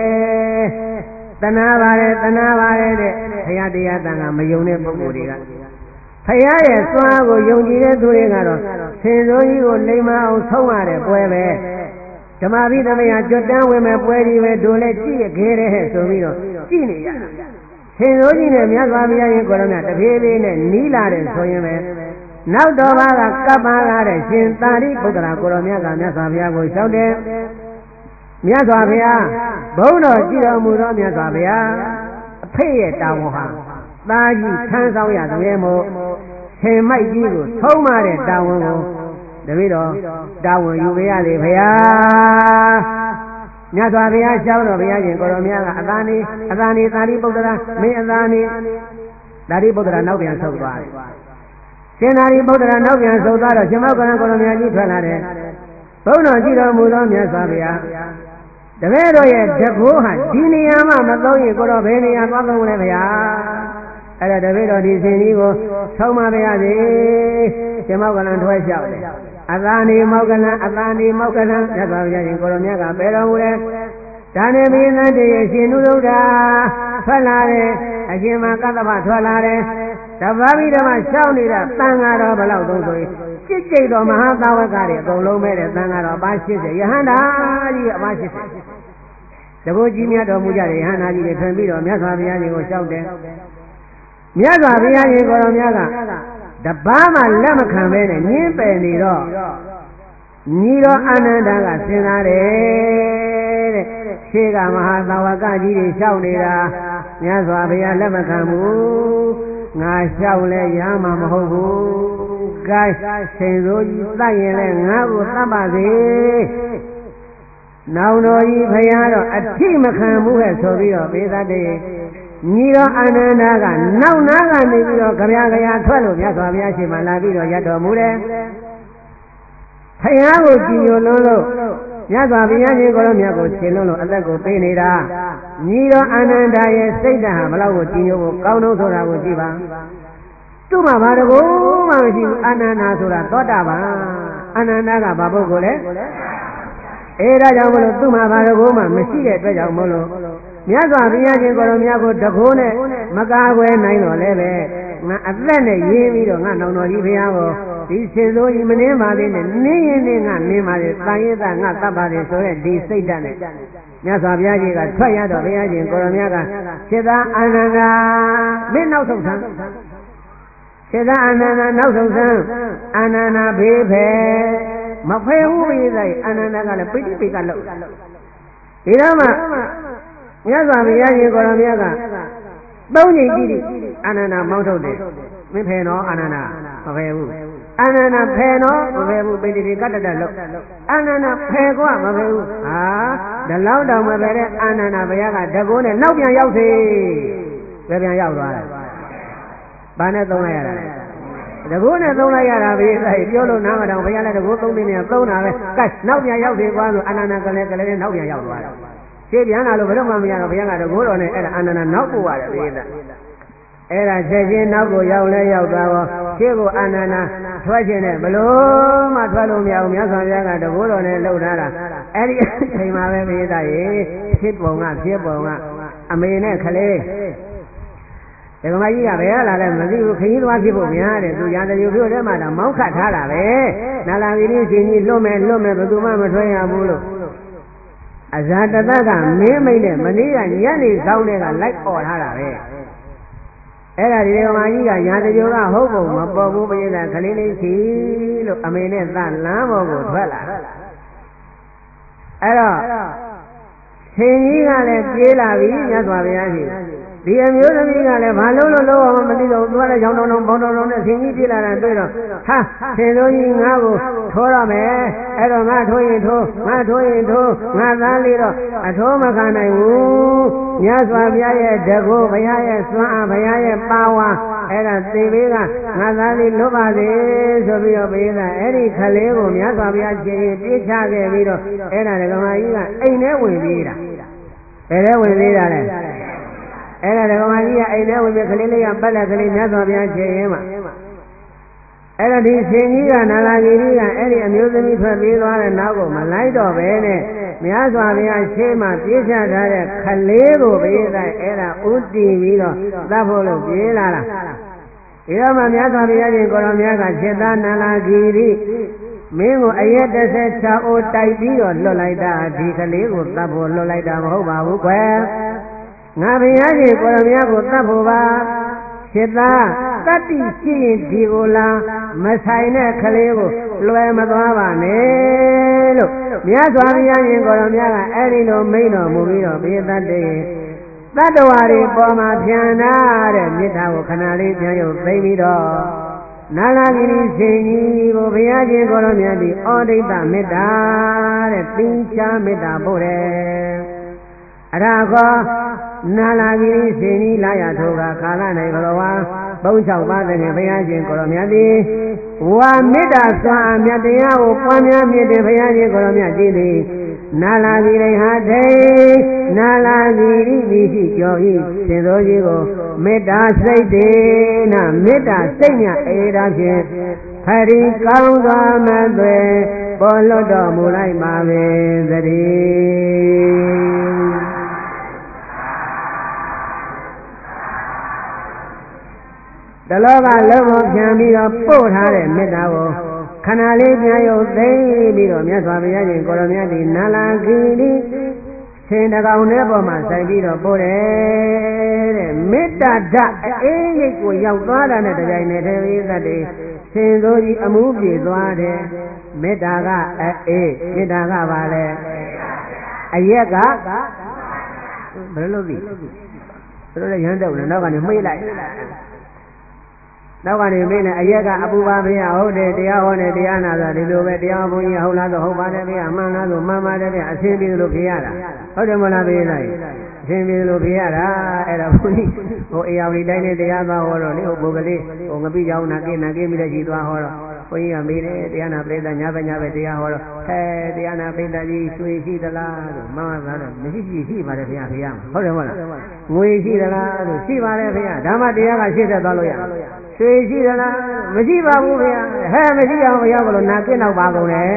မယ်တဏှာပါတယ်တဲ့ဘုရားတရားတန်ခါမယုံတဲ့ပုဂ္ဂိုလ်တွေကဖရာရဲ့စွမ်းကိုယုံကြည်တဲ့သူတွေကတော့ဆင်စိုးကြီးကိုလိမ္မာအောင်ဆုံးရတဲ့ပွဲပဲဓမ္မပိသမယကြွတန်းဝင်မဲ့ပွဲဒီပဲတို့လည်းကြည့်ခဲ့တဲ့ဟဲ့ဆိုပြီးတော့ကြည့်နေရတာဆင်စိုးကြီးနဲ့မြတ်စွာဘုရားရှင်ကိုရောမြတ်တဖြည်းဖြည်းနဲ့နီးလာတဲ့ဆိုရင်ပဲနောက်တော်ဘာကကပ်ပါလာတဲ့ရှင်သာရိပုတ္တရာကိုရောမြတ်ကမြတ်စွာဘုရားကိုလျှောက်တယ်မြတ်စွာဘုရားဘုန်းတော်ကြည်တော်မူသောမြတ်စွာဘုရားအဖေရဲ့တာဝန်ဟာသားကြီးထမ်းဆောင်ရတဲ့မို့ဆင်မိုက်ကြီးကိုထုံးမတဲ့တာဝန်ကိုတပည့်တော်တာဝန်ယူပေးရလေဘုရားမြတ်စွာဘုရားရှောင်းတော်ဘုရားရှင်ကိုရောမြတ်ကအသာနေသာရိပုတ္တရာမင်းအသာနေသာရိပုတ္တရာနောက်ပြန်ဆုတ်သွားတယ်ရှင်သာရိပုတ္တရာနောက်ပြန်ဆုတ်သွားတော့ရှင်မောကလန်ကိုရောမြတ်ကြီးထွက်လာတယ်ဘုန်းတော်ကြည်တော်မူသောမြတ်စွာဘုရားတပည့်တော်ရဲ့တကူဟာဒီနေရာမှာမသုံးရင်ကိုတော့ဘယ်နေရာသွားသုံးလဲဗျာအဲ့ဒါတပည့်တော်ဒီစင်ကြီးကိုဆုံးမပါရစေရှင်မောကလန်ထွဲလျှောက်တယ်အသာနေမောကလန်မြတ်စွာဘုရားရှင်ကိုရောမြတ်ကပဲတော်မူတယ်ဒါနဲ့ဘိသတရဲ့ရှင်နုဒ္ဒထွက်လာတယ်အရှင်မကတ္တဗထွက်လာတယ်တပါးပြီးဓမ္မရှောင်းနေတာတန်ဃာတော်ဘယ်လောက်သုံးဆိုရင်ကြိတ်ကြိတ်တော်မဟာသာဝကတွေအကုန်လုံးပဲတဲ့တန်ဃာတော်ပါ80ယဟန္တာကြီးအပါ80တဘိုးကြီးမြတ်တော်မူကြတဲ့ယဟန္တာကြီးတွေထွင်ပြီးတော့မြတ်စွာဘုရားရှင်ကိုရှောက်တယ်မြတ်စွာဘုရားရှင်ကိုယ်တော်မြတ်ကတပါးမှလက်မခံဘဲနဲ့ညင်းပယ်နေတော့ညီတော်အာနန္ဒာကစဉ်းစားတယ်တဲ့ရှေးကမဟာသာဝကကြီးတွေရှောက်နေတာမြတ်စွာဘုရားလက်မခံဘူးငါလျှောက်လဲရမှာမဟုတ်ဘူး။ကိုင်းဆင်စိုးကြီးသတ်ရင်လဲငါ့ကိုသတ်ပါစေ။နောင်တော်ကြီးဖရာတော့အထိမခံဘူးဟဲ့ဆိုပြီးတော့ပေးသတဲ့ညီတော်အာနန္ဒာကနောက်နားကနေပြီးတော့ကြပြထွက်လို့မြတ်စွာဘုရားရှင်မှလာပြီးတော့ရတော်မူတယ်။ဖရာကိုကြည်ညိုလို့မြတ်စွာဘုရားရှင်ကိုယ်တော်မြတ်ကိုရှင်လို့အသက်ကိုပေးနေတာညီတော်အာနန္ဒာရဲ့စိတ်ဓာတ်ဟာဘလောက်ကိုကြည်ညိုဖို့ကောင်းတော့ဆိုတာကိုကြည့်ပါသူ့မှာဘာတကူမှမရှိဘူးအာနန္ဒာဆိုတာသောတာပန်အာနန္ဒာကဘာပုဂ္ဂိုလ်လဲဒါကြောင့်မလို့သူ့မှာဘာတကူမှမရှိတဲ့အတွက်ကြောင့်မလို့မြတ်စွာဘုရားရှင်ကိုယ်တော်မြတ်ကိုတကူနဲ့မကားွယ်နိုင်တော့လဲပဲငါအသက်နဲ့ရင်းပြီးတော့ငါနောင်တော်ကြီးဘုရားကိုဒီရှင်စိုးကြီးမနှင်းပါသေးနဲ့နင်းရင်နဲ့ငါနင်းပါလေတန်ရင်သားငါတတ်ပါလေဆိုတဲ့ဒီစိတ်ဓာတ်နဲ့မြတ်စွာဘုရားကြီးကထွက်ရတော့ဘုရားရှင်ကိုယ်တော်မြတ်ကစေတအာနန္ဒာမင်းနောက်ဆုံးဆန်းစေတအာနန္ဒာနောက်ဆုံးဆန်းအာနန္ဒာဘေးဖယ်မဖယ်ဘူးပြေးလိုက်အာနန္ဒာကလည်းပိဋိပိကလောက်ဒီတော့မှမြတ်စွာဘုရားရှင်ကိုယ်တော်မြတ်ကသုံးချိန်ကြည့်ဒီအာနန္ဒာမောင်းထုတ်တယ်မင်းဖယ်နော်အာနန္ဒာမဖယ်ဘူးအာနန္ဒာဖယ်နော်မဖယ်ဘူးပိဋိပိကတတလောက်အာနန္ဒာဖယ်ကွာမဖယ်ဘူးဟာဒီလောက်တောင်မဖယ်တဲ့အာနန္ဒာဘုရားကတကုန်းနဲ့နောက်ပြန်ရောက်စေဘယ်ပြန်ရောက်သွားလဲဘာနဲ့သုံးလိုက်ရတာလဲတကုန်းနဲ့သုံးလိုက်ရတာပဲပြောလို့နားမတောင်ဘုရားလည်းတကုန်းသုံးနေနေသုံးတာပဲကဲနောက်ပြန်ရောက်စေကွာဆိုအာနန္ဒာကလည်းနဲ့နောက်ပြန်ရောက်သွားတယ်ရှေ့ပြန်လာလို့ဘယ်တော့မှမရတော့ဘုရားကတကုန်းတော်နဲ့အဲ့ဒါအာနန္ဒာနောက်ပို့ရတယ်ဘုရားအဲ့ဒါချက်ချင်းနောက်ကိုရောက်လဲရောက်သွားတော့ရှေ့ကိုအာနန္ဒာထွက်ခြင်းနဲ့ဘလို့မှထွက်လို့မရဘူးမြတ်စွာဘုရားကတကူတော်နဲ့လှုပ်ထားတာအဲ့ဒီအချိန်မှာပဲမေတ္တာရေဖြစ်ပုံကအမေနဲ့ခလေးဒီကမကြီးကဘယ်လာလဲမသိဘူးခကြီးသွားဖြစ်ဖို့များတယ်သူရာတရီတို့ထဲမှာတော့မောင်းခတ်ထားတာပဲနာလာသီလေးရှင်ကြီးလွတ်မယ်ဘယ်သူမှမထွက်ရဘူးလို့အဇာတတကမင်းမိတ်နဲ့မနေ့ကညနေဆောင်တဲ့ကလိုက်អော်ထားတာပဲအဲ့ဒါဒီကမကြီးကညာတကျော်ကဟုတ်ပုံမပေါ်ဘူးပြိဿခလေးလေးရှိလို့အမေနဲ့သလမ်းပေါ်ကိုထွက်လာအဲ့တော့ရှင်ကြီးကလည်းပြေးလာပြီမြတ်စွာဘုရားရှင်ဒီအမျိုးသမီးကလည်းဘာလို့လို့မသိတော့သူကလည်းရောင်းတောင်းဘောင်းတောင်းနဲ့ရှင်ကြီးပြေးလာတာတွေ့တော့ဟာရှင်တို့ကြီးငါ့ကိုထိုးရမယ်အဲ့တော့ငါထိုးရင်ထိုးငါသားလေးတော့အထိုးမခံနိုင်ဘူးမြတ်စွာဘုရားရဲ့တကုဘုရားရဲ့စွမ်းအားဘုရားရဲ့ပါဝါအဲ့ဒါသေဘေးကငါသားလေးလွတ်ပါစေဆိုပြီးတော့ပေးတာအဲ့ဒီခလေးကိုမြတ်စွာဘုရားရှင်ပြေးချခဲ့ပြီးတော့အဲ့ဒါဒကမာကြီးကအိမ်ထဲဝင်ပြေးတာဘယ်ထဲဝင်ပြေးတာလဲအဲ့ဒါဒကမာကြီးကအိမ်ထဲဝင်ပြေးခလေးလေးကပတ်လက်ကလေးမြတ်စွာဘုရားရှင်ရင်မှာအဲ့ဒါဒီရှင်ကြီးကနာလာဂီကြီးကအဲ့ဒီအမျိုးသမီးထွက်ပြေးသွားတဲ့နောက်ကိုမလိုက်တော့ပဲနဲ့မြတ်စွာဘုရားရှေ့မှာပြေးချထားတဲ့ခလေးကိုပေးလိုက်အဲ့ဒါဥတည်ပြီးတော့သတ်ဖို့လို့ပြေးလာတာဒီတော့မှမြတ်စွာဘုရားရှင်ကိုရောမြတ်ကစေတနာလာဂီရိမင်းကိုအရက်16အိုးတိုက်ပြီးတော့လွတ်လိုက်တာဒီကလေးကိုသတ်ဖို့လွတ်လိုက်တာမဟုတ်ပါဘူးကွယ်ငါဘုရားရှင်ကိုရောမြတ်ကိုသတ်ဖို့ပါစေတတတ္တိရှိရင်ဒီကိုလာမဆိုင်တဲ့ကလေးကိုလွယ်မသွားပါနဲ့လို့မြတ်စွာဘုရားရှင်ကိုရောမြတ်ကအဲ့ဒီလိုမိန့်တော်မူပြီးတော့ဘေးသတ္တေတတ္တဝါတွေပေါ်မှာဖြန်နာတဲ့မေတ္တာကိုခဏလေးပြန်ရုပ်သိမ့်ပြီးတော့နာလာဂိရိရှင်ကြီးကိုဘုရားရှင်ကိုရောမြတ်ဒီဩဒိတမေတ္တာတဲ့သင်္ချာမေတ္တာပို့တယ်အရာကောနာလာဂိရိရှင်ကြီးလာရထိုကကာလ၌ဘဂဝါဘုံ၆ပါးတဲ့ဘုရားရှင်ကိုရောမြတ်သည်ဝါမေတ္တာစွာအမြတ်တရားကိုပွားများမြင့်တဲ့ဘုရားရှင်ကိုရောမြတ်ကြီးသည်နာလာဂိရိဟာတေနာလာဂိရိမိရှိကြောဤရှင်သောကြီးကိုမေတ္တာစိတ်တေနမေတ္တာစိတ်မြအေဒါဖြင့်ခရီးကောင်းစွာမသွေပေါ်လွတ်တော်မူလိုက်ပါပဲသတည်းတလောကလုံးကိုပြန်ပြီးတော့ပို့ထားတဲ့မေတ္တာကိုခဏလေးပြန်ရုပ်သိပြီးတော့မြတ်စွာဘုရားရှင်ကိုရောမြတ်ဒီနာလာဂိရိရှင်တကောင်နဲ့ပေါ်မှာစိုက်ပြီးတော့ပို့တယ်တဲ့မေတ္တာဓာတ်အေးရိတ်ကိုရောက်သွားတာနဲ့တကြိုင်နဲ့တည်းသတ္တေရှင်သိုးကြီးအမှုပြေသွားတယ်မေတ္တာကအေးမေတ္တာကပါလေအရက်ကဘယ်လိုလုပ်ပြီသူတို့လည်းရမ်းတော့လည်းနောက်ကနေမှိတ်လိုက်နောက်ကနေမင်းနဲ့အရက်ကအပူပါဖေးဟုတ်တယ်တရားဟောတယ်တရားနာတာဒီလိုပဲတရားဘုန်းကြီးဟုတ်လားဆိုဟုတ်ပါတယ်ဖေးမှန်လားဆိုမှန်ပါတယ်ဖေးအရှင်းပြေလို့ဖေးရတာဟုတ်တယ်မလားဖေးလိုက်အရှင်းပြေလို့ဖေးရတာအဲ့ဒါဘုန်းကြီးဟိုအေယာဝတီတိုင်းနဲ့တရားသွားဟောတော့လေဟိုပုဂ္ဂလိဟိုငပိကြောင်းနာကိပြီးလက်ရှိသွားဟောတော့ဘုန်းကြီးကမေးတယ်တရားနာပရိသတ်ညပဲတရားဟောတော့တရားနာပရိသတ်ကြီးရွှေရှိသလားလို့မှန်ပါတော့မရှိပါတယ်ဖေးဖေးရမှာဟုတ်တယ်မလားငွေရှိသလားလို့ရှိပါတယ်ဖေးဒါမှတရားကရှေ့ဆက်သွားလို့ရရွှေရှိသလားမရှိပါဘူးဗျာမရှိအောင်မရောက်လို့နာပြစ်တော့ပါကုန်တယ်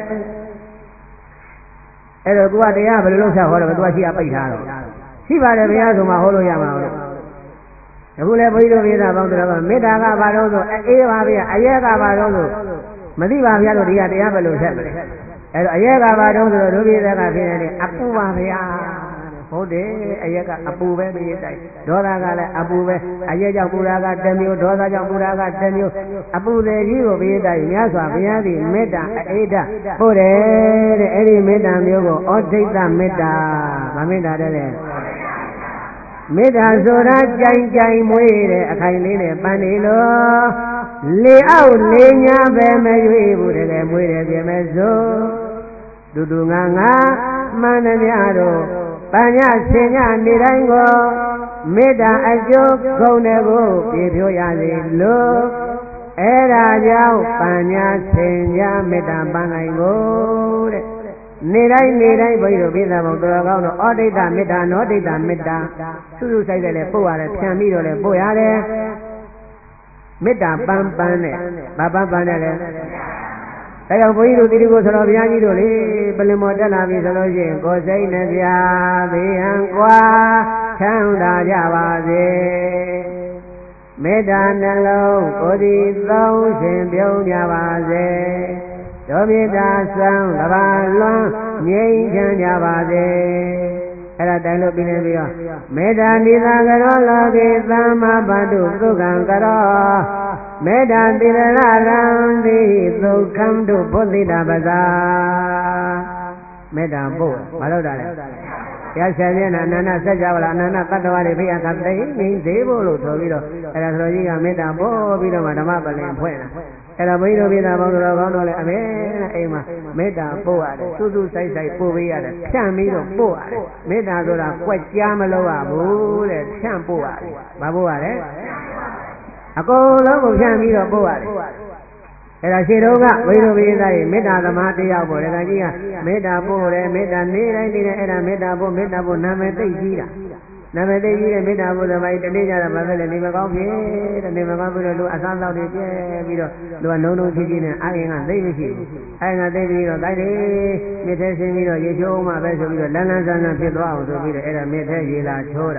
အဲ့တော့ तू ကတရားဘယ်လိုလုပ်ဆက်ဟောတော့ तू ကရှိအပိတ်ထားတော့ရှိပါတယ်ဗျာဆိုမှဟောလို့ရမှာလို့အခုလည်းဘုန်းကြီးတို့ပြည်သားပေါင်းတော်ကမေတ္တာကဘာလို့ဆိုအေးပါဗျာအရက်ကဘာလို့ဆိုမသိပါဗျာလို့ဒီကတရားဘယ်လိုဆက်မလဲအဲ့တော့အရက်ကဘာလို့ဆိုတော့ဒုပြည်သားကဖြစ်နေတယ်အပူပါဗျာဟုတ်တယ်အရက်ကအပူပဲပြေးတိုက်ဒေါသကလည်းအပူပဲအရက်ကြောင့်ပူတာကတစ်မျိုးဒေါသကြောင့်ပူတာကတစ်မျိုးအပူတွေကြီးကိုပြေးတိုက်မြတ်စွာဘုရားသည်မေတ္တာအေဒပို့တယ်တဲ့အဲ့ဒီမေတ္တာမျိုးကိုဩဒိတမေတ္တာဗာမေတ္တာတဲ့လေမေတ္တာဆိုတာကြိုင်မွေးတဲ့အခိုင်လေးနဲ့ပန်းနေလို့လေအောက်လေညာပဲမရွေးဘူးတကယ်မွေးတယ်ပြင်မဲ့စို့တူငါမှန်တယ်များတော့ပညာဆင်ညနေတိုင်းကိုမေတ္တာအကျိုးဂုဏ်တွေကိုပြည့်ဖြိုးရစေလို့အဲ့ဒါကြောင့်ပညာဆင်ညမေတ္တာပန်းနိုင်ကိုတဲ့နေတိုင်းဘုန်းကြီးတို့ပြည်သားပေါင်းတော်ကောင်းတော့ဩဒိတမေတ္တာနောဒိတမေတ္တာစုဆိုင်တယ်လေပို့ရတယ်ဖြန့်ပြီးတော့လေပို့ရတယ်မေတ္တာပန်းနဲ့ဘာပန်းနဲ့လဲဒါကြောင့်ဘုန်းကြီးတို့တိတိကိုဆိုတော်ဘုရားကြီးတို့လေပလင်မော်တက်လာပြီဆိုလို့ရှိရင်ကိုယ်စိတ်နဲ့ပြာဘေးဟံကွာချမ်းသာကြပါစေမေတ္တာနှလုံးကိုယ်ဒီသုံးရှင်ပြုံးကြပါစေဒုမေတ္တာစွမ်းကဘာလွမ်းငြိမ်းချမ်းကြပါစေအဲ့ဒါတိုင်လို့ပြီးနေပြီးတော့မေတ္တာနိသကရောလောကေသမ္မာပတုသုခံကရောမေတ္တာတိရရရံတိဒုက္ခံတုဘုဒ္ဓိတာပဇာမေတ္တာပို့မလုပ်တာလေတရားဆရာကြီးကအနန္တစัจ java လားအနန္တတတ္တဝါတွေဖိအားကသိနေသေးဖို့လို့ဆိုပြီးတော့အဲ့ဒါဆိုကြီးကမေတ္တာပို့ပြီးတော့မှဓမ္မပလင်ဖွင့်တာအဲ့ဒါဘုန်းကြီးတို့ပြည်သားပေါင်းတော်ကောင်းတော့လေအမေအိမ်မှာမေတ္တာပို့ရတယ်စူးစူးဆိုင်ပို့ပေးရတယ်ဖြန့်ပြီးတော့ပို့ရတယ်မေတ္တာဆိုတာကွက်ကြားမလို့ရဘူးတဲ့ဖြန့်ပို့ရတယ်မပို့ရလဲအကုန်လုံးကိုဖြန့်ပြီးတော့ပို့ရတယ်အဲ့ဒါရှင်းတော့ကဘုန်းကြီးတို့ပြည်သားရေမေတ္တာသမားတယောက်ပေါ့ဒါကြီးကမေတ္တာပို့တယ်မေတ္တာနေတိုင်းနေတိုင်းအဲ့ဒါမေတ္တာပို့နာမည်သိကြီးတာနာမည်သိကြီးတဲ့မေတ္တာပို့သမားကြီးတနေ့ကျတော့ဘာလဲနေမကောင်းဖြစ်တဲ့နေမကောင်းပြီးတော့လူအစားသောက်တွေပြဲပြီးတော့လူကနှုံချီနဲ့အာရင်ကသိမရှိဘူးအာရင်ကသိပြီးတော့တိုက်တယ်မြစ်ထဲဆင်းပြီးတော့ရေချိုးမှပဲဆိုပြီးတော့လန်းဆန်းဖြစ်သွားအောင်ဆိုပြီးတော့အဲ့ဒါမြစ်ထဲရေလာချိုးတာ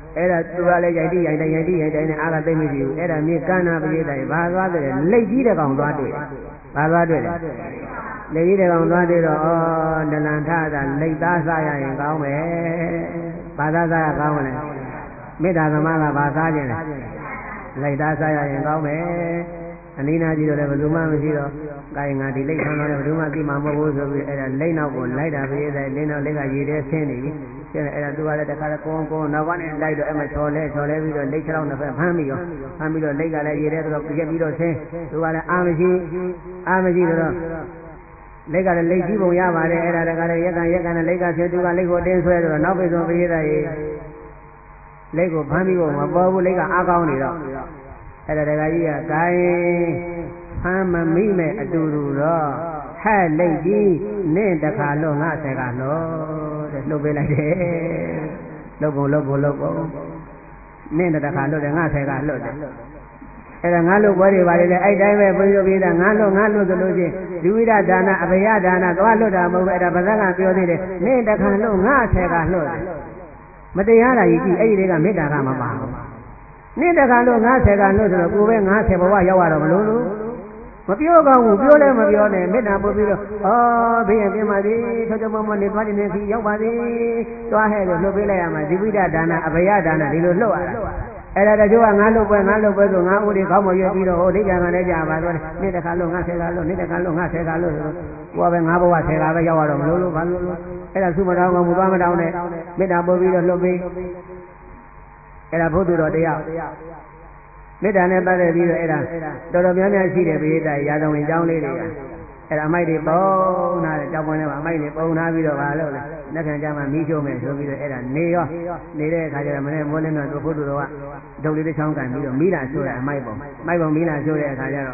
အဲ့ဒါသူကလည်းရိုက်တိုင်းနဲ့အားကသိမရှိဘူးအဲ့ဒါမြေကန်းနာပရိသတ်ဘာသွားတယ်လက်ကြီးတဲ့ကောင်သွားတွေ့ဘာသွားတွေ့လဲလက်ကြီးတဲ့ကောင်သွားတွေ့တော့ဩဒလန်ထတာလက်သားစားရရင်ကောင်းမယ်ဘာသာစားရကောင်းမလဲမေတ္တာသမားကဘာစားခြင်းလဲလက်သားစားရရင်ကောင်းမယ်အနိနာကြီးတော့လည်းဘယ်သူမှမရှိတော့ကိုင်ငါဒီလက်ခံတော့လည်းဘယ်သူမှသိမှာမဟုတ်ဘူးဆိုပြီးအဲ့ဒါလက်နောက်ကိုလိုက်တာပရိသတ်လက်နောက်လက်ကရေထဲဆင်းနေပြီကျဲအဲ့ဒါသူကလည်းတခါကုန်းနောက်ကနေလိုက်တော့အဲ့မှာချော်လဲပြီးတော့လက်ချောင်းနှစ်ဖက်ဖမ်းပြီးတော့လက်ကလည်းရေထဲတော့ပြက်ပြီးတော့ဆင်းသူကလည်းအာမရှိတော့လက်ကလည်းလက်ကြီးပုံရပါတယ်အဲ့ဒါတခါလည်းရက်ကန်နဲ့လက်ကဆင်းသူကလက်ကိုတင်းဆွဲတော့နောက်ပိတ်ဆုံးပရိသတ်ရေလက်ကိုဖမ်းပြီးတော့မပေါ်ဘူးလက်ကအားကောင်းနေတော့အဲ့ဒါတခါကြီးကဂိုင်းဖမ်းမမိမဲ့အတူတူတော့ဟဲ့လက်ကြီးနင့်တခါလို့ငါဆယ်ကလို့တဲ့လှုပ်ပေးလိုက်တယ်လှုပ်ကုန်နင့်တခါလို့တယ်ငါဆယ်ကလို့တယ်အဲ့ဒါငါလို့ပွဲတွေပါလေအဲ့တိုင်းပဲဘုန်းကြီးတို့ငါလို့ဆိုလို့ချင်းလူဝိဒဒါနအဘယဒါနသွားလွတ်တာမဟုတ်ဘူးအဲ့ဒါဗဇက်ကပြောသေးတယ်နင့်တခါလို့ငါဆယ်ကလို့တယ်မတရားတာကြီးကြည့်အဲ့ဒီတွေကမေတ္တာကမပါဘူးနင့်တခါလို့ငါဆယ်ကလို့ဆိုတော့ကိုယ်ပဲ90ဘဝရောက်ရတော့မလို့မပြောကောင်းဘူးပြောလည်းမပြောနဲ့မေတ္တာပို့ပြီးတော့ဘေးရပြင်ပါသေးထောက်ကြမနေသွားနေခီရောက်ပါသေးသွားဟဲ့လို့လှုပ်ပေးလိုက်ရမှာဇိဝိဒဒါနအဘယဒါနဒီလိုလှုပ်ရတာအဲ့ဒါတချို့ကငါလှုပ်ပွဲဆိုငါဦးတွေခေါင်းမရွက်ပြီးတော့ဟိုဒိဋ္ဌာန်ကလည်းကြာပါတော့နေ့တခါလို့ငါဆယ်ကလို့နေ့တခါလို့ငါဆယ်ကလို့ဆိုတော့ကိုယ်ပဲငါဘဝဆယ်ကပဲရောက်ရတော့မလို့ဘာလို့အဲ့ဒါသုမတောင်းကောင်းမသွားမတောင်းနဲ့မေတ္တာပို့ပြီးတော့လှုပ်ပေးအဲ့ဒါဘုဒ္ဓတော်တရားမေတ္တာနဲ့ပတ်သက်ပြီးတော့အဲ့ဒါတော်တော်များများရှိတယ်ပိဋကရာဇဝင်အကြောင်းလေးတွေကအဲ့ဒါအမိုက်တွေပုံနာတယ်ကြောက်ပွင့်ထဲမှာအမိုက်တွေပုံနာပြီးတော့ဗာလို့လေလက်ခံကြမှာမီးရှို့မယ်ဆိုပြီးတော့အဲ့ဒါနေတဲ့အခါကျတော့မနေ့မိုးလင်းတော့ဘုဒ္ဓတော်ကဒုတ်လေးတစ်ချောင်းကန်ပြီးတော့မီးလာရှို့တယ်အမိုက်ပုံမီးလာရှို့တဲ့အခါကျတော့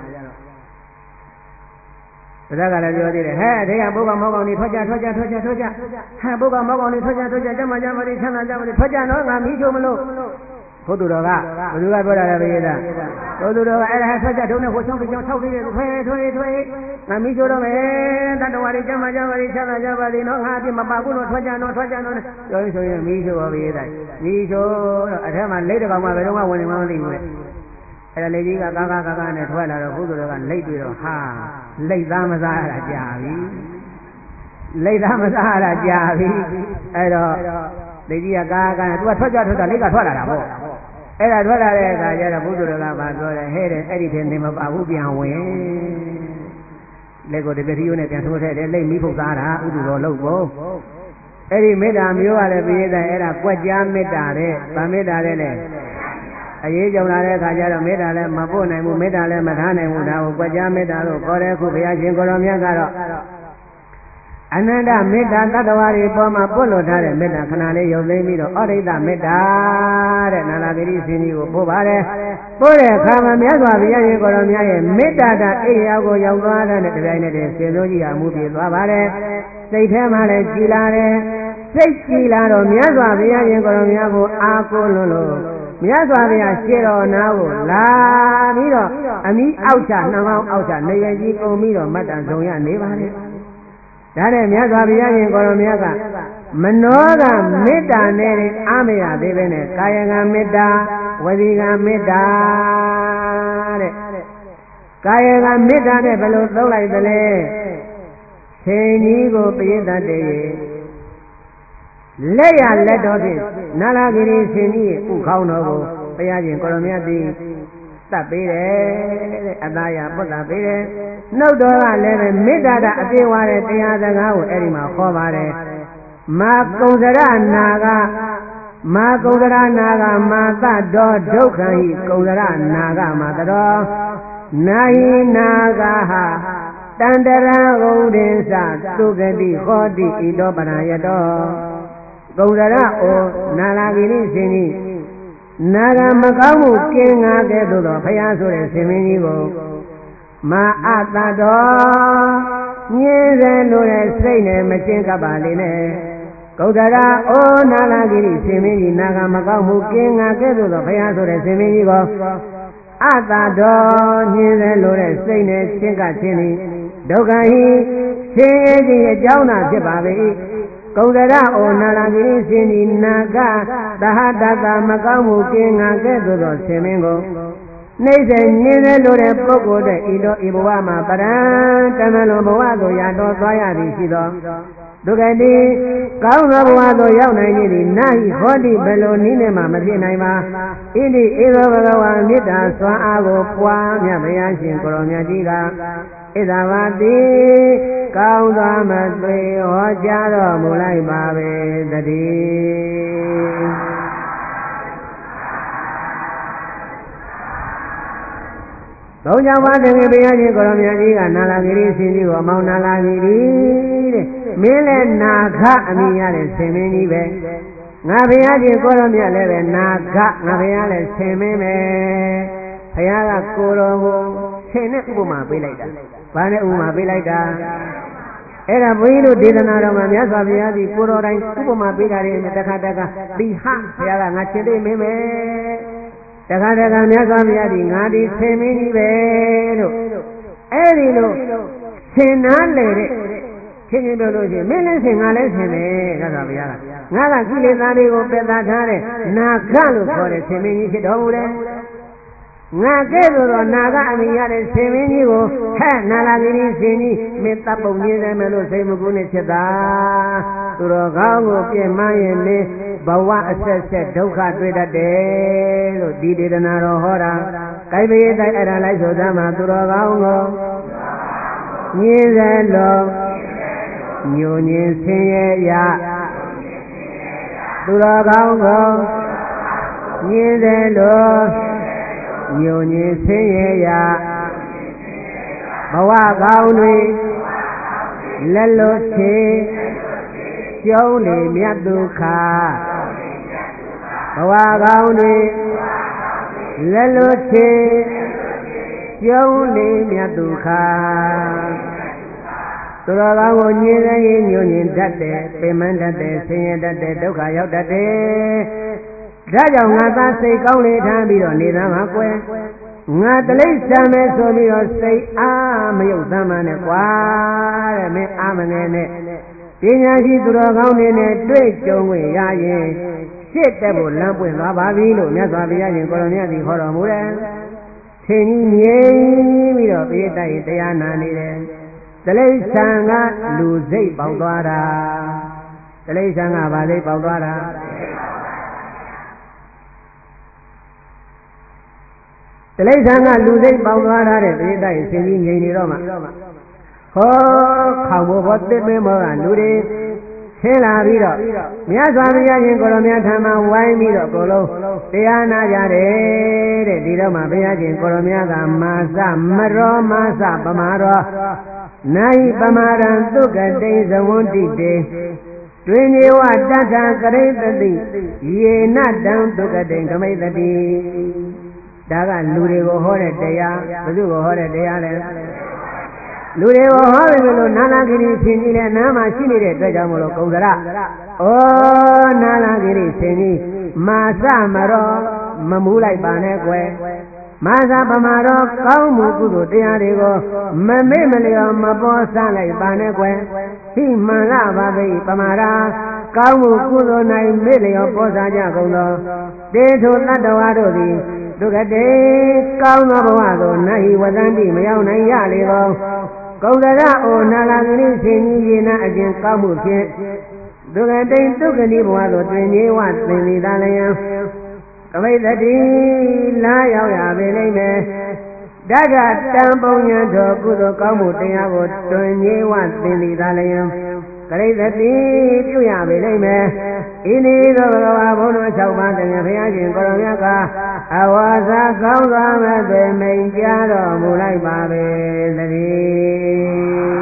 ဘုရားကလည်းပြောသေးတယ်ဟဲ့တရားဘုရားမောကောင်ကြီးထွက်ကြဟဲ့ဘုရားမောကောင်ကြီးထွက်ကြကျမချမ်းပါလိချမ်းသာကြပါလိထွက်ကြတော့ငါမီးရှို့မလို့ဘုသူတော်ကဘယ်သူကပြောတာလဲပြေးတာဘုသူတော်ကအဲ့ဒါဆွတ်ချက်ထုံးနဲ့ဟိုချောင်းတစ်ချောင်းထောက်သေးတယ်ထွေငါမိချိုးတော့မယ်တတ္တဝါတွေကျမ်းမာကြပါလိချမ်းသာကြပါလိနော်ငါအပြစ်မပါဘူးတော့ထွက်ကြတော့ပြောရင်ဆိုရင်မိချိုးပါပြေးတာမိချိုးတော့အထက်မှာလက်တကောင်မှဘယ်တော့မှဝင်နေမှမသိဘူးလေအဲ့ဒါလေကြီးကကားနဲ့ထွက်လာတော့ဘုသူတော်ကလက်တွေ့တော့ဟာလက်သားမစားရတာကြာပြီအဲ့တော့လေကြီးကကားသူကထွက်ကြလက်ကထွက်လာတာပေါ့အဲ့ဒါထွက်လာတဲ့အခါကျတော့ဘုသူတော်ကပါပြောတယ်ဟဲ့တဲ့အဲ့ဒီထဲနေမပါဘူးပြန်ဝင်လက်ကိုတပည့်တိယနဲ့ပြန်ထိုးထည့်တယ်လက်မီးဖုတ်သားတာဥဒ္ဓတော်လုပ်ဖို့အဲ့ဒီမေတ္တာမျိုးကလည်းပြည့်တဲ့အဲ့ဒါကွက်ကြားမေတ္တာတဲ့ဗာမေတ္တာတဲ့လေအရေးကြုံလာတဲ့အခါကျတော့မေတ္တာလည်းမပို့နိုင်ဘူးမေတ္တာလည်းမထားနိုင်ဘူးဒါကိုကွက်ကြားမေတ္တာလို့ခေါ်တဲ့ခုဘုရားရှင်ကိုရောမြတ်ကတော့အနန္တမေတ္တာတတ္တဝါတွေပေါ်မှာပွတ်လို့ထားတဲ့မေတ္တာခဏလေးရုပ်သိမ်းပြီးတော့ဩရိတမေတ္တာတဲ့နာလာဂရိရှင်ကြီးကိုပို့ပါတယ်ပို့တဲ့အခါမှာမြတ်စွာဘုရားရှင်ကိုရောမြတ်ရဲ့မေတ္တာတအိယာကိုရောက်သွားတဲ့တပြိုင်နက်တည်းရှင်တို့ကြီးဟာမှုပြသွားပါတယ်စိတ်ထဲမှာလည်းကြည်လာတယ်စိတ်ကြည်လာတော့မြတ်စွာဘုရားရှင်ကိုရောမြတ်ကိုအားကိုးလို့မြတ်စွာဘုရားရှေ့တော်နာကိုလာပြီးတော့အမိအောက်ချနှောင်းအောက်ချနေရကြီးကုန်ပြီးတော့မတ္တန်ဆုံးရနေပါလေဒါနဲ့မြတ်စွာဘုရားရှင်ကိုရောမြတ်ကမနောကမေတ္တာနဲ့အားမရသေးပဲနဲ့ကာယကမေတ္တာဝစီကမေတ္တာတဲ့ကာယကမေတ္တာနဲ့ဘယ်လိုသုံးလိုက်သလဲချိန်ကြီးကိုပြည့်တတ်တယ်လက်ရလက်တော်ဖြင့်နာလာဂိရိရှင်ကြီးဥခေါင်းတော်ကိုဘုရားရှင်ကိုရောမြတ်သည်တတ်ပေးတယ်တဲ့အသားရပုတ္တပေးတယ်နှုတ်တော်ကလည်းပဲမေတ္တာအပြေဝါတဲ့တရားစကားကိုအဲ့ဒီမှာခေါ်ပါတယ်မာကုံစရနာကမာသတော်ဒုက္ခံဟိကုံစရနာကမာတော်နာဟိနာဂဟာတန္တရဂုံဒေသသုဂတိဟောတိဣတောပရယတောကုံစရဩနာလာဂိရိရှင်ကြီးနာဂမကောင်းမှုကင်းငါကဲ့သို့သောဘုရားဆိုတဲ့ရှင်မင်းကြီးကိုမာအတတော်ညင်းစေလို့တဲ့စိတ်နဲ့မရှင်းကပ်ပါလေနဲ့ဂௌတရာဩနာလာဂိရိရှင်မင်းကြီးနာဂမကောင်းမှုကင်းငါကဲ့သို့သောဘုရားဆိုတဲ့ရှင်မင်းကြီးကိုအတတော်ညင်းစေလို့တဲ့စိတ်နဲ့ရှင်းကပ်ခြင်းသည်ဒုက္ခဟိရှင်ရဲ့ခြင်းအကြောင်းသာဖြစ်ပါ၏ဟကုံဒရဩနာလာဂိရိရှင်ဒီနာကသဟတတမကောင်းမှုကင်းငါကဲ့သို့သောဆင်မင်းကိုနှိမ့်ဆက်ညင်းတဲ့လိုတဲ့ပုဂ္ဂိုလ်တဲ့ဤတော်ဤဘဝမှာပရံတမလွန်ဘဝသို့ရတော်သွားရသည်ရှိသောဒုက္ခတိကောင်းသောဘဝသို့ရောက်နိုင်သည်နာဟိဟောတိဘယ်လိုနည်းနဲ့မှမဖြစ်နိုင်ပါဣတိဧသောဘဂဝါမေတ္တာစွမ်းအားကိုပွားမြတ်ဘုရားရှင်ကိုရောမြတ်ကြီးကဣဇဝတိကောင်းသောမသွေဟောကြားတော်မူလိုက်ပါပဲတည်းဘုံကြောင့်ပါတကယ်ဘုရားရှင်ကိုရောမြတ်ကြီးကနာလာဂိရိရှင်ကြီးကိုအမောင်းနာလာဂိရိတဲ့မင်းလည်းနာခအမိရတဲ့ဆင်မင်းကြီးပဲငါဘုရားရှင်ကိုရောမြတ်လည်းပဲနာခငါဘုရားလည်းဆင်မင်းပဲဘုရားကကိုတော်ကိုဆင်နဲ့ဥပမာပေးလိုက်တာဘာနဲ့ဥပမာပေးလိုက်တာအဲ့ဒါဘုန်းကြီးတို့ဒေသနာတော်မှာမြတ်စွာဘုရားကြီးကိုတော်တိုင်းဥပမာပေးတာတွေတခါတခါဒီဟဘုရားကငါရှင်းသိမင်းပဲတခါတခါမြတ်စွာဘုရားကြီးငါဒီဆင်မင်းကြီးပဲလို့အဲ့ဒီလိုဆင်နာလေတဲ့ချင်းချင်းပြောလို့ရှိရင်မင်းလည်းဆင်ငါလည်းဆင်တယ်မြတ်စွာဘုရားကငါကကိလေသာတွေကိုပယ်သထားတဲ့နာခလို့ခေါ်တဲ့ဆင်မင်းကြီးဖြစ်တော်မူတယ်ငါကဲ့သို့သောနာကအမိရတဲ့ဆင်မင်းကြီးကိုဟဲ့နာလာဂိရိဆင်ကြီးမင်းတပ်ပုံကြီးတယ်မယ်လို့စိတ်မကူးနဲ့ဖြစ်တာသူတော်ကောင်းကိုပြည့်မရင်နေဘဝအဆက်ဆက်ဒုက္ခတွေ့တတ်တယ်လို့ဒီဒေသနာတော်ဟောတာကိုက်ပရိသတ်အဲ့ဒါလိုက်ဆိုသမှာသူတော်ကောင်းကိုညင်းစေလို့ညိုညင်းဆင်းရဲရသူတော်ကောင်းကိုညင်းစေလို့ညိုညင်းဆင်းရဲရဘဝကောင်းတွေလက်လို့ချေကျုံးလေမြတ်ဒုက္ခဘဝကောင်းတွေလက်လို့ချေကျုံးလေမြတ်ဒုက္ခသူတော်ကောင်းကိုညင်းစေရင်ညိုညင်းတတ်တယ်ပင်မတတ်တယ်ဆင်းရဲတတ်တယ်ဒုက္ခရောက်တတ်တယ်ဒါကြောင့်ငါသားစိတ်ကောင်းလေးထားပြီးတော့နေသားမှာကွယ်ငါတလိษံမယ်ဆိုပြီးတော့စိတ်အားမယုတ်သမန်းနဲ့ကွာတဲ့မင်းအားမငယ်နဲ့ပညာရှိသူတော်ကောင်းတွေနဲ့တွေ့ကြုံဝင်ရရင်ရှစ်တက်ဖို့လမ်းပွင့်သွားပါပြီလို့မြတ်စွာဘုရားရှင်ကိုရောမြတ်ကြီးဟောတော်မူတယ်ဆင်ကြီးငြိမ်ပြီးတော့ပြေးတိုက်တရားနာနေတယ်တလိษံကလူစိတ်ပေါက်သွားတာတလိษံကဘာစိတ်ပေါက်သွားတာတလိษံကလူစိတ်ပေါက်သွားတာတဲ့ပြေးတိုက်ဆင်ကြီးငြိမ်နေတော့မှဟောခေါင်ဘောတစ်မင်းမောကလူတွေဆင်းလာပြီးတော့မြတ်စွာဘုရားရှင်ကိုရောမြတ်ထံမှာဝိုင်းပြီးတော့ကိုလုံးတရားနာကြတယ်တဲ့ဒီတော့မှဘုရားရှင်ကိုရောမြတ်ကမာသမရောမာစပမာရောနာယိပမာရံသုကတိဇဝန္တိတေတွင်ညေဝတတ္ထကရိတတိယေနတံသုကတိကမိတတိဒါကလူတွေကိုဟောတဲ့တရားဘယ်သူကိုဟောတဲ့တရားလဲလူတွေကိုဟောတယ်လို့နာလာဂိရိဆင်ကြီးလည်းနားမှာရှိနေတဲ့အတွက်ကြောင့်မလို့ကုံစရဩနာလာဂိရိဆင်ကြီးမာသမရောမမူးလိုက်ပါနဲ့ကွယ်မာသပမာရောကောင်းမှုကုသိုလ်တရားတွေကိုမမေ့မလျော်မပေါ်ဆလိုက်ပါနဲ့ကွယ်ဟိမှန်လားပါဘိပမာရာကောင်းမှုကုသိုလ်၌မေ့လျော်ပေါ်စားကြကုန်သောတေထုတတ္တဝါတို့သည်ဒုက္ခတေကောင်းသောဘဝသို့နာဟိဝတ္တတိမရောက်နိုင်ရလေသောကုံတရအိုနာလာဂိရိရှင်ကြီးရေနာအကျဉ်ကောင်းမှုဖြင့်ဒုက္ခတိဒုက္ခတိဘဝသို့တွင်ကြီးဝသင်္နိသာလယံကမိတ္တိလာရောက်ရပေလိမ့်မယ်တက္ကတံပုံညာတော်ကုသိုလ်ကောင်းမှုတရားကိုတွင်ကြီးဝသင်္နိသာလယံကရိတတိပြုရပေလိမ့်မယ်ဤနည်းသောဘဂဝါဘုန်းတော်6ပါးတည်းဘုရားရှင်ကိုရောမြတ်ကအဝါစာကောင်းစွာမဲ့သွေမိန်ကြားတော်မူလိုက်ပါပဲသတည်း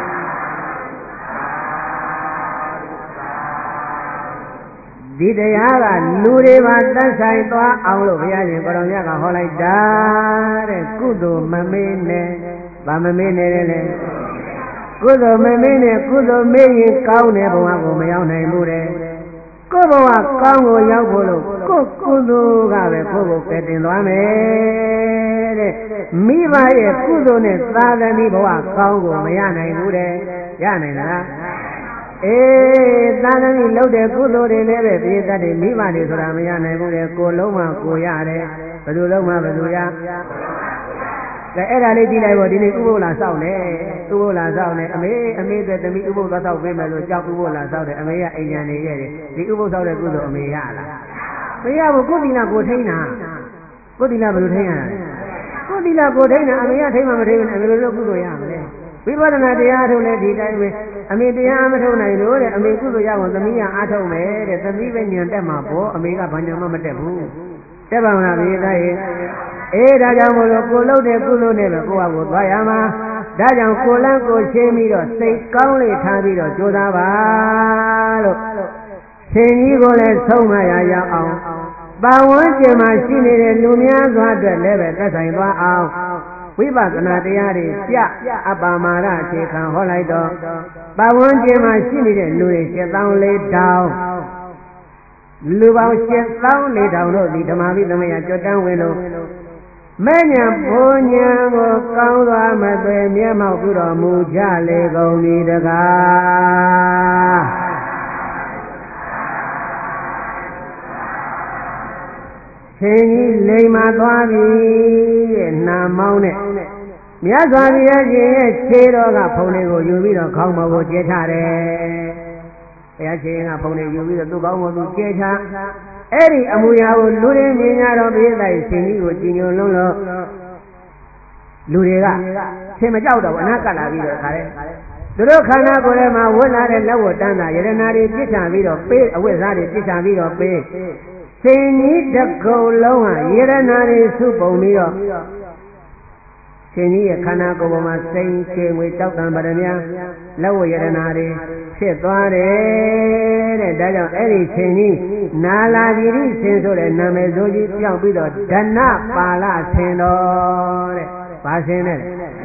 ဒီတရားကလူတွေပါသက်ဆိုင်သွားအောင်လို့ဘုရားရှင်ကိုရောမြတ်ကဟောလိုက်တာတဲ့ကုသိုလ်မမေ့နဲ့ဗာမမေ့နဲ့လေကုသိုလ်မမေ့နဲ့ကုသိုလ်မေ့ရင်ကောင်းတဲ့ဘဝကိုမရောက်နိုင်ဘူးတဲ့ကိုယ်ဘဝကောင်းကိုရောက်ဖို့လို့ကိုယ်ကုသိုလ်ကပဲကိုယ်ကိုကယ်တင်သွားမယ်တဲ့မိဘရဲ့ကုသိုလ်နဲ့သာသမီဘဝကောင်းကိုမရနိုင်ဘူးတဲ့ရနိုင်လားသာသမီလုပ်တဲ့ကုသိုလ်တွေလည်းပဲပြည့်တတ်တယ်မိဘတွေဆိုတာမရနိုင်ဘူးလေကိုလုံးမှကိုရတယ်ဘယ်သူလုံးမှဘယ်သူရအဲ့ဒါလေးကြည့်လိုက်ပေါ့ဒီနေ့ဥပုသ်လာစောင့်နေဥပုသ်လာစောင့်နေအမေအတွက်သမီးဥပုသ်သွားစောင့်ပေးမယ်လို့ကြောက်ဥပုသ်လာစောင့်တယ်အမေကအိမ်ညာနေခဲ့တယ်ဒီဥပုသ်စောင့်တဲ့ကုသိုလ်အမေရလားမရဘူးကိုယ်တိလာကိုထိန်းတာကိုယ်တိလာဘယ်လိုထိန်းရလဲကိုယ်တိလာကိုထိန်းတာအမေကထိန်းမှမထိန်းဘူးအမေလိုလုပ်ကုသိုလ်ရမလဲဝိပဿနာတရားထုတ်လဲဒီတိုင်းပဲအမေတရားမထုတ်နိုင်လို့တဲ့အမေကုသိုလ်ရအောင်သမီးကအားထုတ်မယ်တဲ့သမီးပဲညံတက်မှာပေါ့အမေကဘာညံမှမတက်ဘူးတက်ပါမလားဘေးသားရေဒါကြောင့်မို့လို့ကိုလှုပ်တဲ့ကုသိုလ်နဲ့ပဲကိုယ့်ဟာကိုသွားရမှာဒါကြောင့်ကိုလန်းကိုရှင်းပြီးတော့စိတ်ကောင်းလေးထားပြီးတော့ကြိုးစားပါလို့ရှင်ကြီးကိုလည်းဆုံးမရရအောင်ပါဝန်းကျင်မှာရှိနေတဲ့လူများစွာအတွက်လည်းပဲသက်ဆိုင်သွားအောင်ဝိပဿနာတရားတွေပြအပ္ပမာဒအခြေခံဟောလိုက်တော့ပါဝန်းကျင်မှာရှိနေတဲ့လူတွေ7,400လူပေါင်း7,400တို့ဒီဓမ္မဝိသမယကြွတန်းဝင်လို့မဲ့ညာဘုံညာကိုကောင်းစွာမသွေမျက်မှောက်ပြုတော်မူကြလေကုန်၏တကားရှင်ကြီးလိမ်မာသွားပြီတဲ့နာမောင်းနဲ့မြတ်စွာဘုရားရှင်ရဲ့ခြေတော်ကဖုံတွေကိုယူပြီးတော့ခေါင်းပေါ်ကိုကျဲချတယ်ဘုရားရှင်ကဖုံတွေယူပြီးတော့သူ့ခေါင်းပေါ်သူကျဲချအဲ့ဒီအမူအရာကိုလူတွေမြင်ကြတော့ပြည့်တဲ့ရှင်ကြီးကိုကြည်ညိုလုံးလို့လူတွေကဆင်မကြောက်တော့ဘူးအနာကလာပြီးတော့ခါတဲ့သူတို့ခန္ဓာကိုယ်ထဲမှာဝတ်လာတဲ့လက်ဝတ်တန်းတာယရနာတွေပြစ်ချပြီးတော့ပေးအဝတ်စားတွေပြစ်ချပြီးတော့ပေးရှင်ကြီးတစ်ကုံလုံးဟာယရနာတွေစုပုံပြီးတော့ရှင်ကြီးရဲ့ခန္ဓာကိုယ်ပေါ်မှာစိန်ချေငွေကြောက်တံပရမယလက်ဝတ်ယရနာတွေဖြစ်သွားတယ်တဲ့ဒါကြောင့်အဲ့ဒီရှင်ကြီးနာလာတိရိရှင်ဆိုတဲ့နာမည်ဆိုကြီးပြောင်းပြီးတော့ဓနပါဠရှင်တော်တဲ့ဘာရှင်လဲ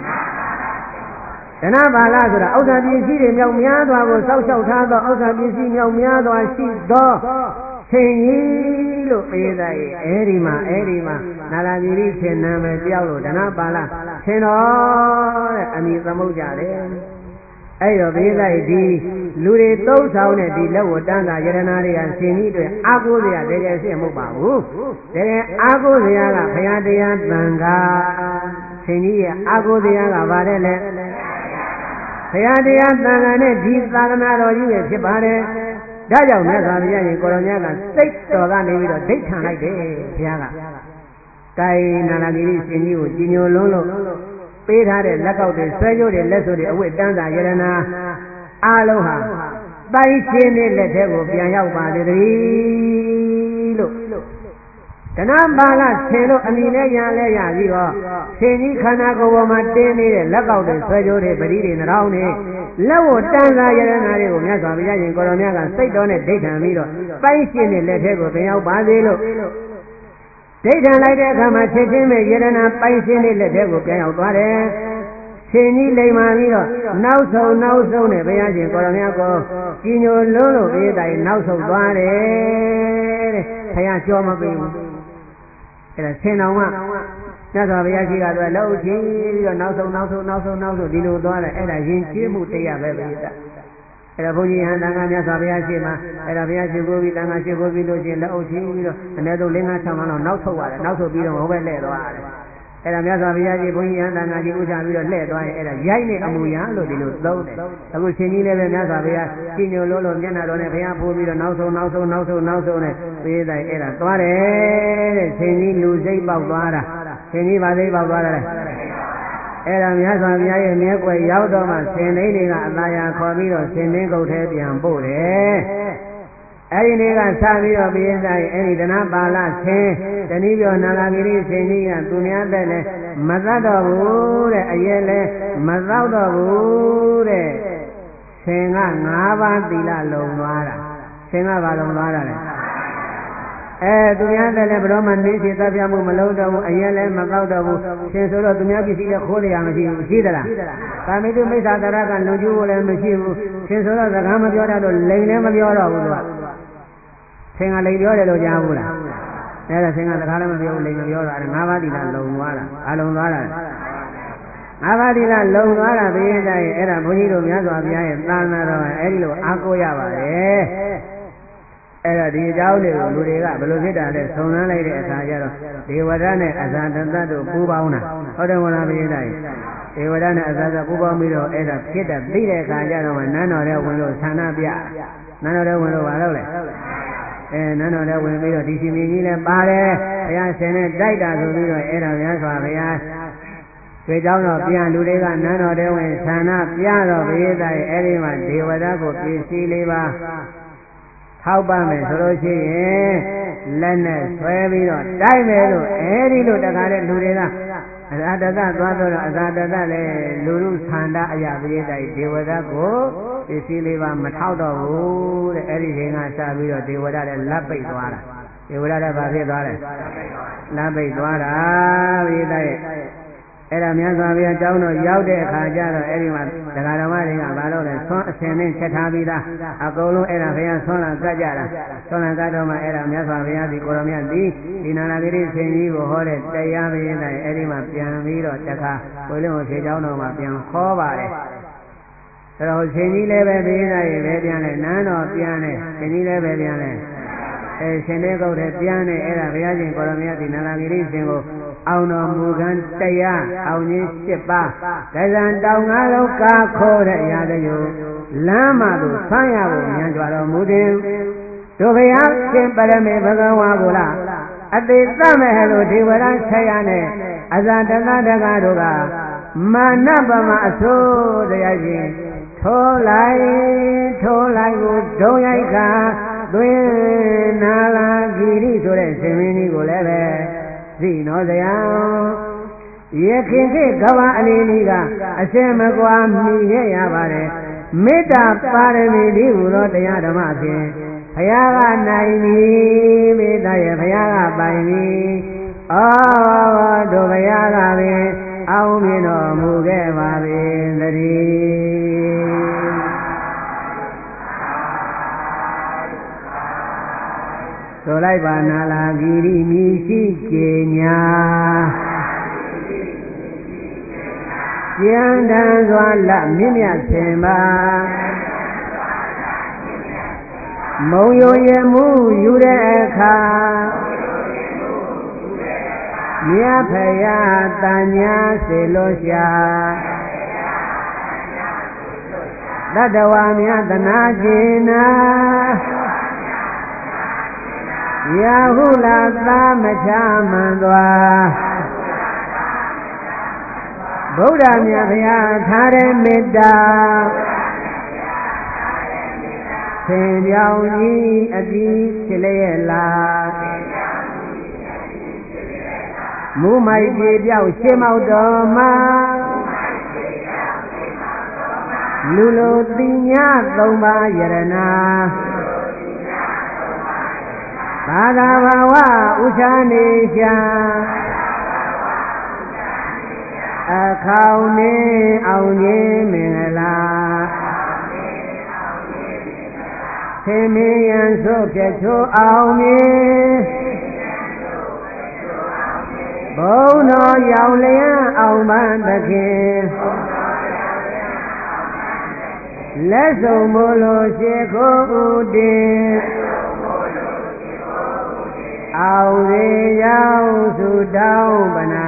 ဓနပါဠဆိုတာဥစ္စာပစ္စည်းတွေမြောက်များစွာကိုစောက်ရှောက်ထားသောဥစ္စာပစ္စည်းမြောက်များစွာရှိသောရှင်ကြီးလို့ပေးတဲ့အဲ့ဒီမှာနာလာတိရိရှင်နာမည်ပြောင်းလို့ဓနပါဠရှင်တော်တဲ့အမည်သမုတ်ကြတယ်အဲ့တော့ဘေးလိုက်ဒီလူတွေသုံးဆောင်တဲ့ဒီလက်ဝတန်းသာယရနာတွေကရှင်ကြီးတွေအားကိုးစရာတကယ်ရှိမဟုတ်ပါဘူးတကယ်အားကိုးစရာကဘုရားတရားသံဃာရှင်ကြီးရဲ့အားကိုးစရာကဘာလဲလဲဘုရားတရားသံဃာနဲ့ဒီသာသနာတော်ကြီးပဲဖြစ်ပါတယ်ဒါကြောင့်မြတ်စွာဘုရားရှင်ကိုရောမြတ်ကစိတ်တော်ကနေပြီးတော့ဒိဋ္ဌံလိုက်တယ်ဘုရားကကိုင်နာလာတိရိရှင်ကြီးကိုကြည်ညိုလုံးလို့ပေးထားတဲ့လက်ကောက်တွေဆွဲကြိုးတွေလက်စွပ်တွေအဝတ်တန်းစာယရနာအားလုံးဟာတိုင်းရှင်တဲ့လက်ထဲကိုပြန်ရောက်ပါသေးတယ်လို့ဓနပါဠဆင်လို့အမိနဲ့ရလဲရပြီးတော့ရှင်ကြီးခန္ဓာကိုယ်ပေါ်မှာတင်းနေတဲ့လက်ကောက်တွေဆွဲကြိုးတွေပတိတွေနှောင်းတွေလက်ဝတ်တန်းစာယရနာတွေကိုမြတ်စွာဘုရားရှင်ကိုရောမြတ်ကစိတ်တော်နဲ့ဒိဋ္ဌံပြီးတော့တိုင်းရှင်တဲ့လက်ထဲကိုပြန်ရောက်ပါသေးလို့ဒိဋ္ဌံလိုက်တဲ့အခါမှာချက်ချင်းပဲယရနာပိုင်ရှင်တဲ့လက်ထဲကိုပြန်ရောက်သွားတယ်။ရှင်ကြီးလိမ်မာပြီးတော့နောက်ဆုံးနဲ့ဘုရားရှင်ကိုရောမြတ်ကိုကြည်ညိုလုံးလို့ပြေးတိုင်းနောက်ဆုံးသွားတယ်တဲ့။ဘုရားကြောမပေးဘူး။အဲ့ဒါဆင်တော်ကမြတ်စွာဘုရားရှိကတော့လှုပ်ချီပြီးတော့နောက်ဆုံးဒီလိုသွားတယ်အဲ့ဒါယဉ်ကျေးမှုတရားပဲပြိတ္တာအဲ့ဒါဘုန်းကြီးဟန်တန်ခါမြတ်စွာဘုရားရှိမှအဲ့ဒါဘုရားရှိခိုးပြီးတန်ခါရှိခိုးပြီးလို့ရှိရင်လက်အုပ်ချီပြီးတော့အနည်းဆုံး5-6မှလောက်နောက်ထုတ်ရတယ်နောက်ထုတ်ပြီးတော့ဟိုဘက်လှည့်သွားရတယ်အဲ့ဒါမြတ်စွာဘုရားရှိဘုန်းကြီးဟန်တန်ခါကြီးဥချပြီးတော့လှည့်သွားရင်အဲ့ဒါရိုက်နေအမူအရာလို့ဒီလိုသုံးတယ်အခုရှင်ကြီးလည်းပဲမြတ်စွာဘုရားကြည်ညိုလို့မျက်နှာတော်နဲ့ဘုရားဖိုးပြီးတော့နောက်ဆုံးနဲ့ပြေးတိုင်းအဲ့ဒါသွားတယ်တဲ့ရှင်ကြီးလူစိတ်ပေါက်သွားတာရှင်ကြီးပါစိတ်ပေါက်သွားတယ်အဲ့ဒါမြတ်စွာဘုရားရဲ့မြဲကွယ်ရောက်တော့မှဆင်သိန်းတွေကအသာယာခေါ်ပြီးတော့ဆင်သိန်းကုတ်ထဲပြန်ပို့တယ်အဲ့ဒီနေ့ကစပြီးတော့ပြင်းစားရင်အဲ့ဒီဓနပါဠဆင်တနည်းပြောနာလာဂိရိဆင်ကြီးကသူများတဲ့လဲမသတ်တော့ဘူးတဲ့အရဲ့လဲမသောက်တော့ဘူးတဲ့ဆင်က5ပါးသီလလုံသွားတာဆင်ကဘာလုံသွားတာလဲသူများတဲ့လည်းဘယ်တော့မှနေချေတပ်ပြမှုမလုံးတော့ဘူးအရင်လည်းမကောက်တော့ဘူးရှင်ဆိုတော့သူများပစ္စည်းလည်းခိုးရမရှိဘူးရှိသလားကာမိတုမိစ္ဆာတရကလုံကျူးဖို့လည်းမရှိဘူးရှင်ဆိုတော့စကားမပြောတတ်တော့လိန်လည်းမပြောတော့ဘူးသူကဆင်ကလိန်ပြောတယ်လို့ကြားဘူးလားအဲ့ဒါဆင်ကစကားလည်းမပြောဘူးလိန်မပြောတော့အဲ့5ပါးသီလလုံသွားတာအလုံးသွားတာငါးပါးသီလလုံသွားတာပြင်းတိုင်းအဲ့ဒါဘုန်းကြီးတို့များစွာဘုရားရဲ့သာသနာတော်အဲ့ဒီလိုအားကိုးရပါတယ်အဲ့ဒါဒီအကြောင်းတွေကိုလူတွေကဘယ်လိုဖြစ်တာလဲဆုံလန်းလိုက်တဲ့အခါကျတော့ဒေဝရနဲ့အဇာတတတို့ပူးပေါင်းတာဟုတ်တယ်မလားပြင်းတိုင်းဒေဝရနဲ့အဇာတပူးပေါင်းပြီးတော့အဲ့ဒါဖြစ်တဲ့သိတဲ့အခါကျတော့နန်းတော်ထဲဝင်လို့ဆန္ဒပြနန်းတော်ထဲဝင်လို့ဘာလုပ်လဲနန်းတော်ထဲဝင်ပြီးတော့ဒီရှင်မင်းကြီးလည်းပါတယ်ဘုရားရှင်နဲ့တိုက်တာဆိုပြီးတော့အဲ့ဒါများစွာဘုရားဆွေเจ้าတော်ပြန်လူတွေကနန်းတော်ထဲဝင်ဆန္ဒပြတော့ဘုရားရဲ့အဲ့ဒီမှာဒေဝရကိုပစ္စည်းလေးပါထောက်ပံ့မယ်ဆိုလို့ရှိရင်လက်နဲ့ဆွဲပြီးတော့တိုက်မယ်လို့အဲဒီလိုတခါတဲ့လူတွေကအဇာတတသွားတော့အဇာတတလည်းလူလူဆန္ဒအရာပရိသတ်ဒေဝရကိုပစ္စည်းလေးပါမထောက်တော့ဘူးတဲ့အဲဒီချိန်ကစပြီးတော့ဒေဝရလည်းလက်ပိတ်သွားတာဒေဝရလည်းဘာဖြစ်သွားလဲလက်ပိတ်သွားတာပရိသတ်ရဲ့အဲ့ဒါမြတ်စွာဘုရားကျောင်းတော်ရောက်တဲ့အခါကျတော့အဲ့ဒီမှာတရားဓမ္မတွေကဘာလို့လဲဆွမ်းအစဉ်နဲ့ချက်ထားပြီးသားအကုန်လုံးအဲ့ဒါဘုရားဆွမ်းလာကတ်ကြတာဆွမ်းလာကတ်တော့မှအဲ့ဒါမြတ်စွာဘုရားဒီကိုရောမြတ်ဒီနာနာဂိရိဆင်ကြီးကိုဟောတဲ့တရားပရိသတ်အဲ့ဒီမှာပြန်ပြီးတော့တခါကိုယ်လုံးကိုဖြေကျောင်းတော်မှာပြန်ဟောပါတယ်အဲ့တော့ဆင်ကြီးလည်းပဲပရိသတ်ရေပဲပြန်လဲနန်းတော်ပြန်လဲဆင်ကြီးလည်းပဲပြန်လဲရှင်တဲ့ကုတ်တဲ့ပြန်နေအဲ့ဒါဘုရားရှင်ကိုရောမြတ်ဒီနာနာဂိရိဆင်ကိုအောင်တော်မူခံတရားအောင်ကြီး7ပါးဒဇံတောင်ငါးလုံးကားခိုးတဲ့ရာဇယုလမ်းမှသို့ဆန်းရဖို့ဉာဏ်ကြွတော်မူသည်တို့ဘုရားရှင်ပရမေဘဂဝါကိုလားအသေးသမဟလို့ဒေဝရဆက်ရနဲ့အဇာတကတကတို့ကမာနပမအဆိုးတရားရှင်ထိုးလိုက်ကိုဒုံရိုက်ခါသွင်းနာလာဂီရိဆိုတဲ့ရှင်မင်းကြီးကိုလည်းပဲသိနော်ဇယံယခင်ခေတ်ကဘာအလီလီကအစင်မကွာမြည်ရပါတယ်မေတ္တာပါရမီဒီဟူသောတရားဓမ္မဖြင့်ဘုရားကနိုင်ပြီမေတ္တာရဲ့ဘုရားကပိုင်ပြီတို့ဘုရားကပင်အောင်မြင်တော်မူခဲ့ပါပေသတည်းဆိုလိုက်ပါနာလာဂီရိမြည်ရှိကျေညာကျန်တန်စွာလမြင့်မြတ်ဆင်ပါမုံယိုရမှုယူတဲ့အခါမြတ်ဖယားတန်ညာစေလို့ရှာတတဝါမြတ်သနာကျင်နာရာဟုလာသာမချမှန်သွားဗုဒ္ဓမြတ်ဘုရားထားတဲ့မေတ္တာသင်ပြောင်းကြီးအပြီးဖြစ်လျက်လားမူမိုက်ပြေပြောက်ရှင်းမောက်တော်မှာလူလိုတိညာသုံးပါးယရနာသာသာဘဝဥချာနေရှာအခေါင်နေအောင်ခြင်းမင်္ဂလာသင်မင်းရန်ဆိုဖြတ်ချိုးအောင်မြင်ဘုံတော်ရောင်လျံအောင်ပန်းသခင်လက်ဆုံးမို့လို့ရှိခိုးဦးတင်အောင်ရေရောက်စုတောင်းပနာ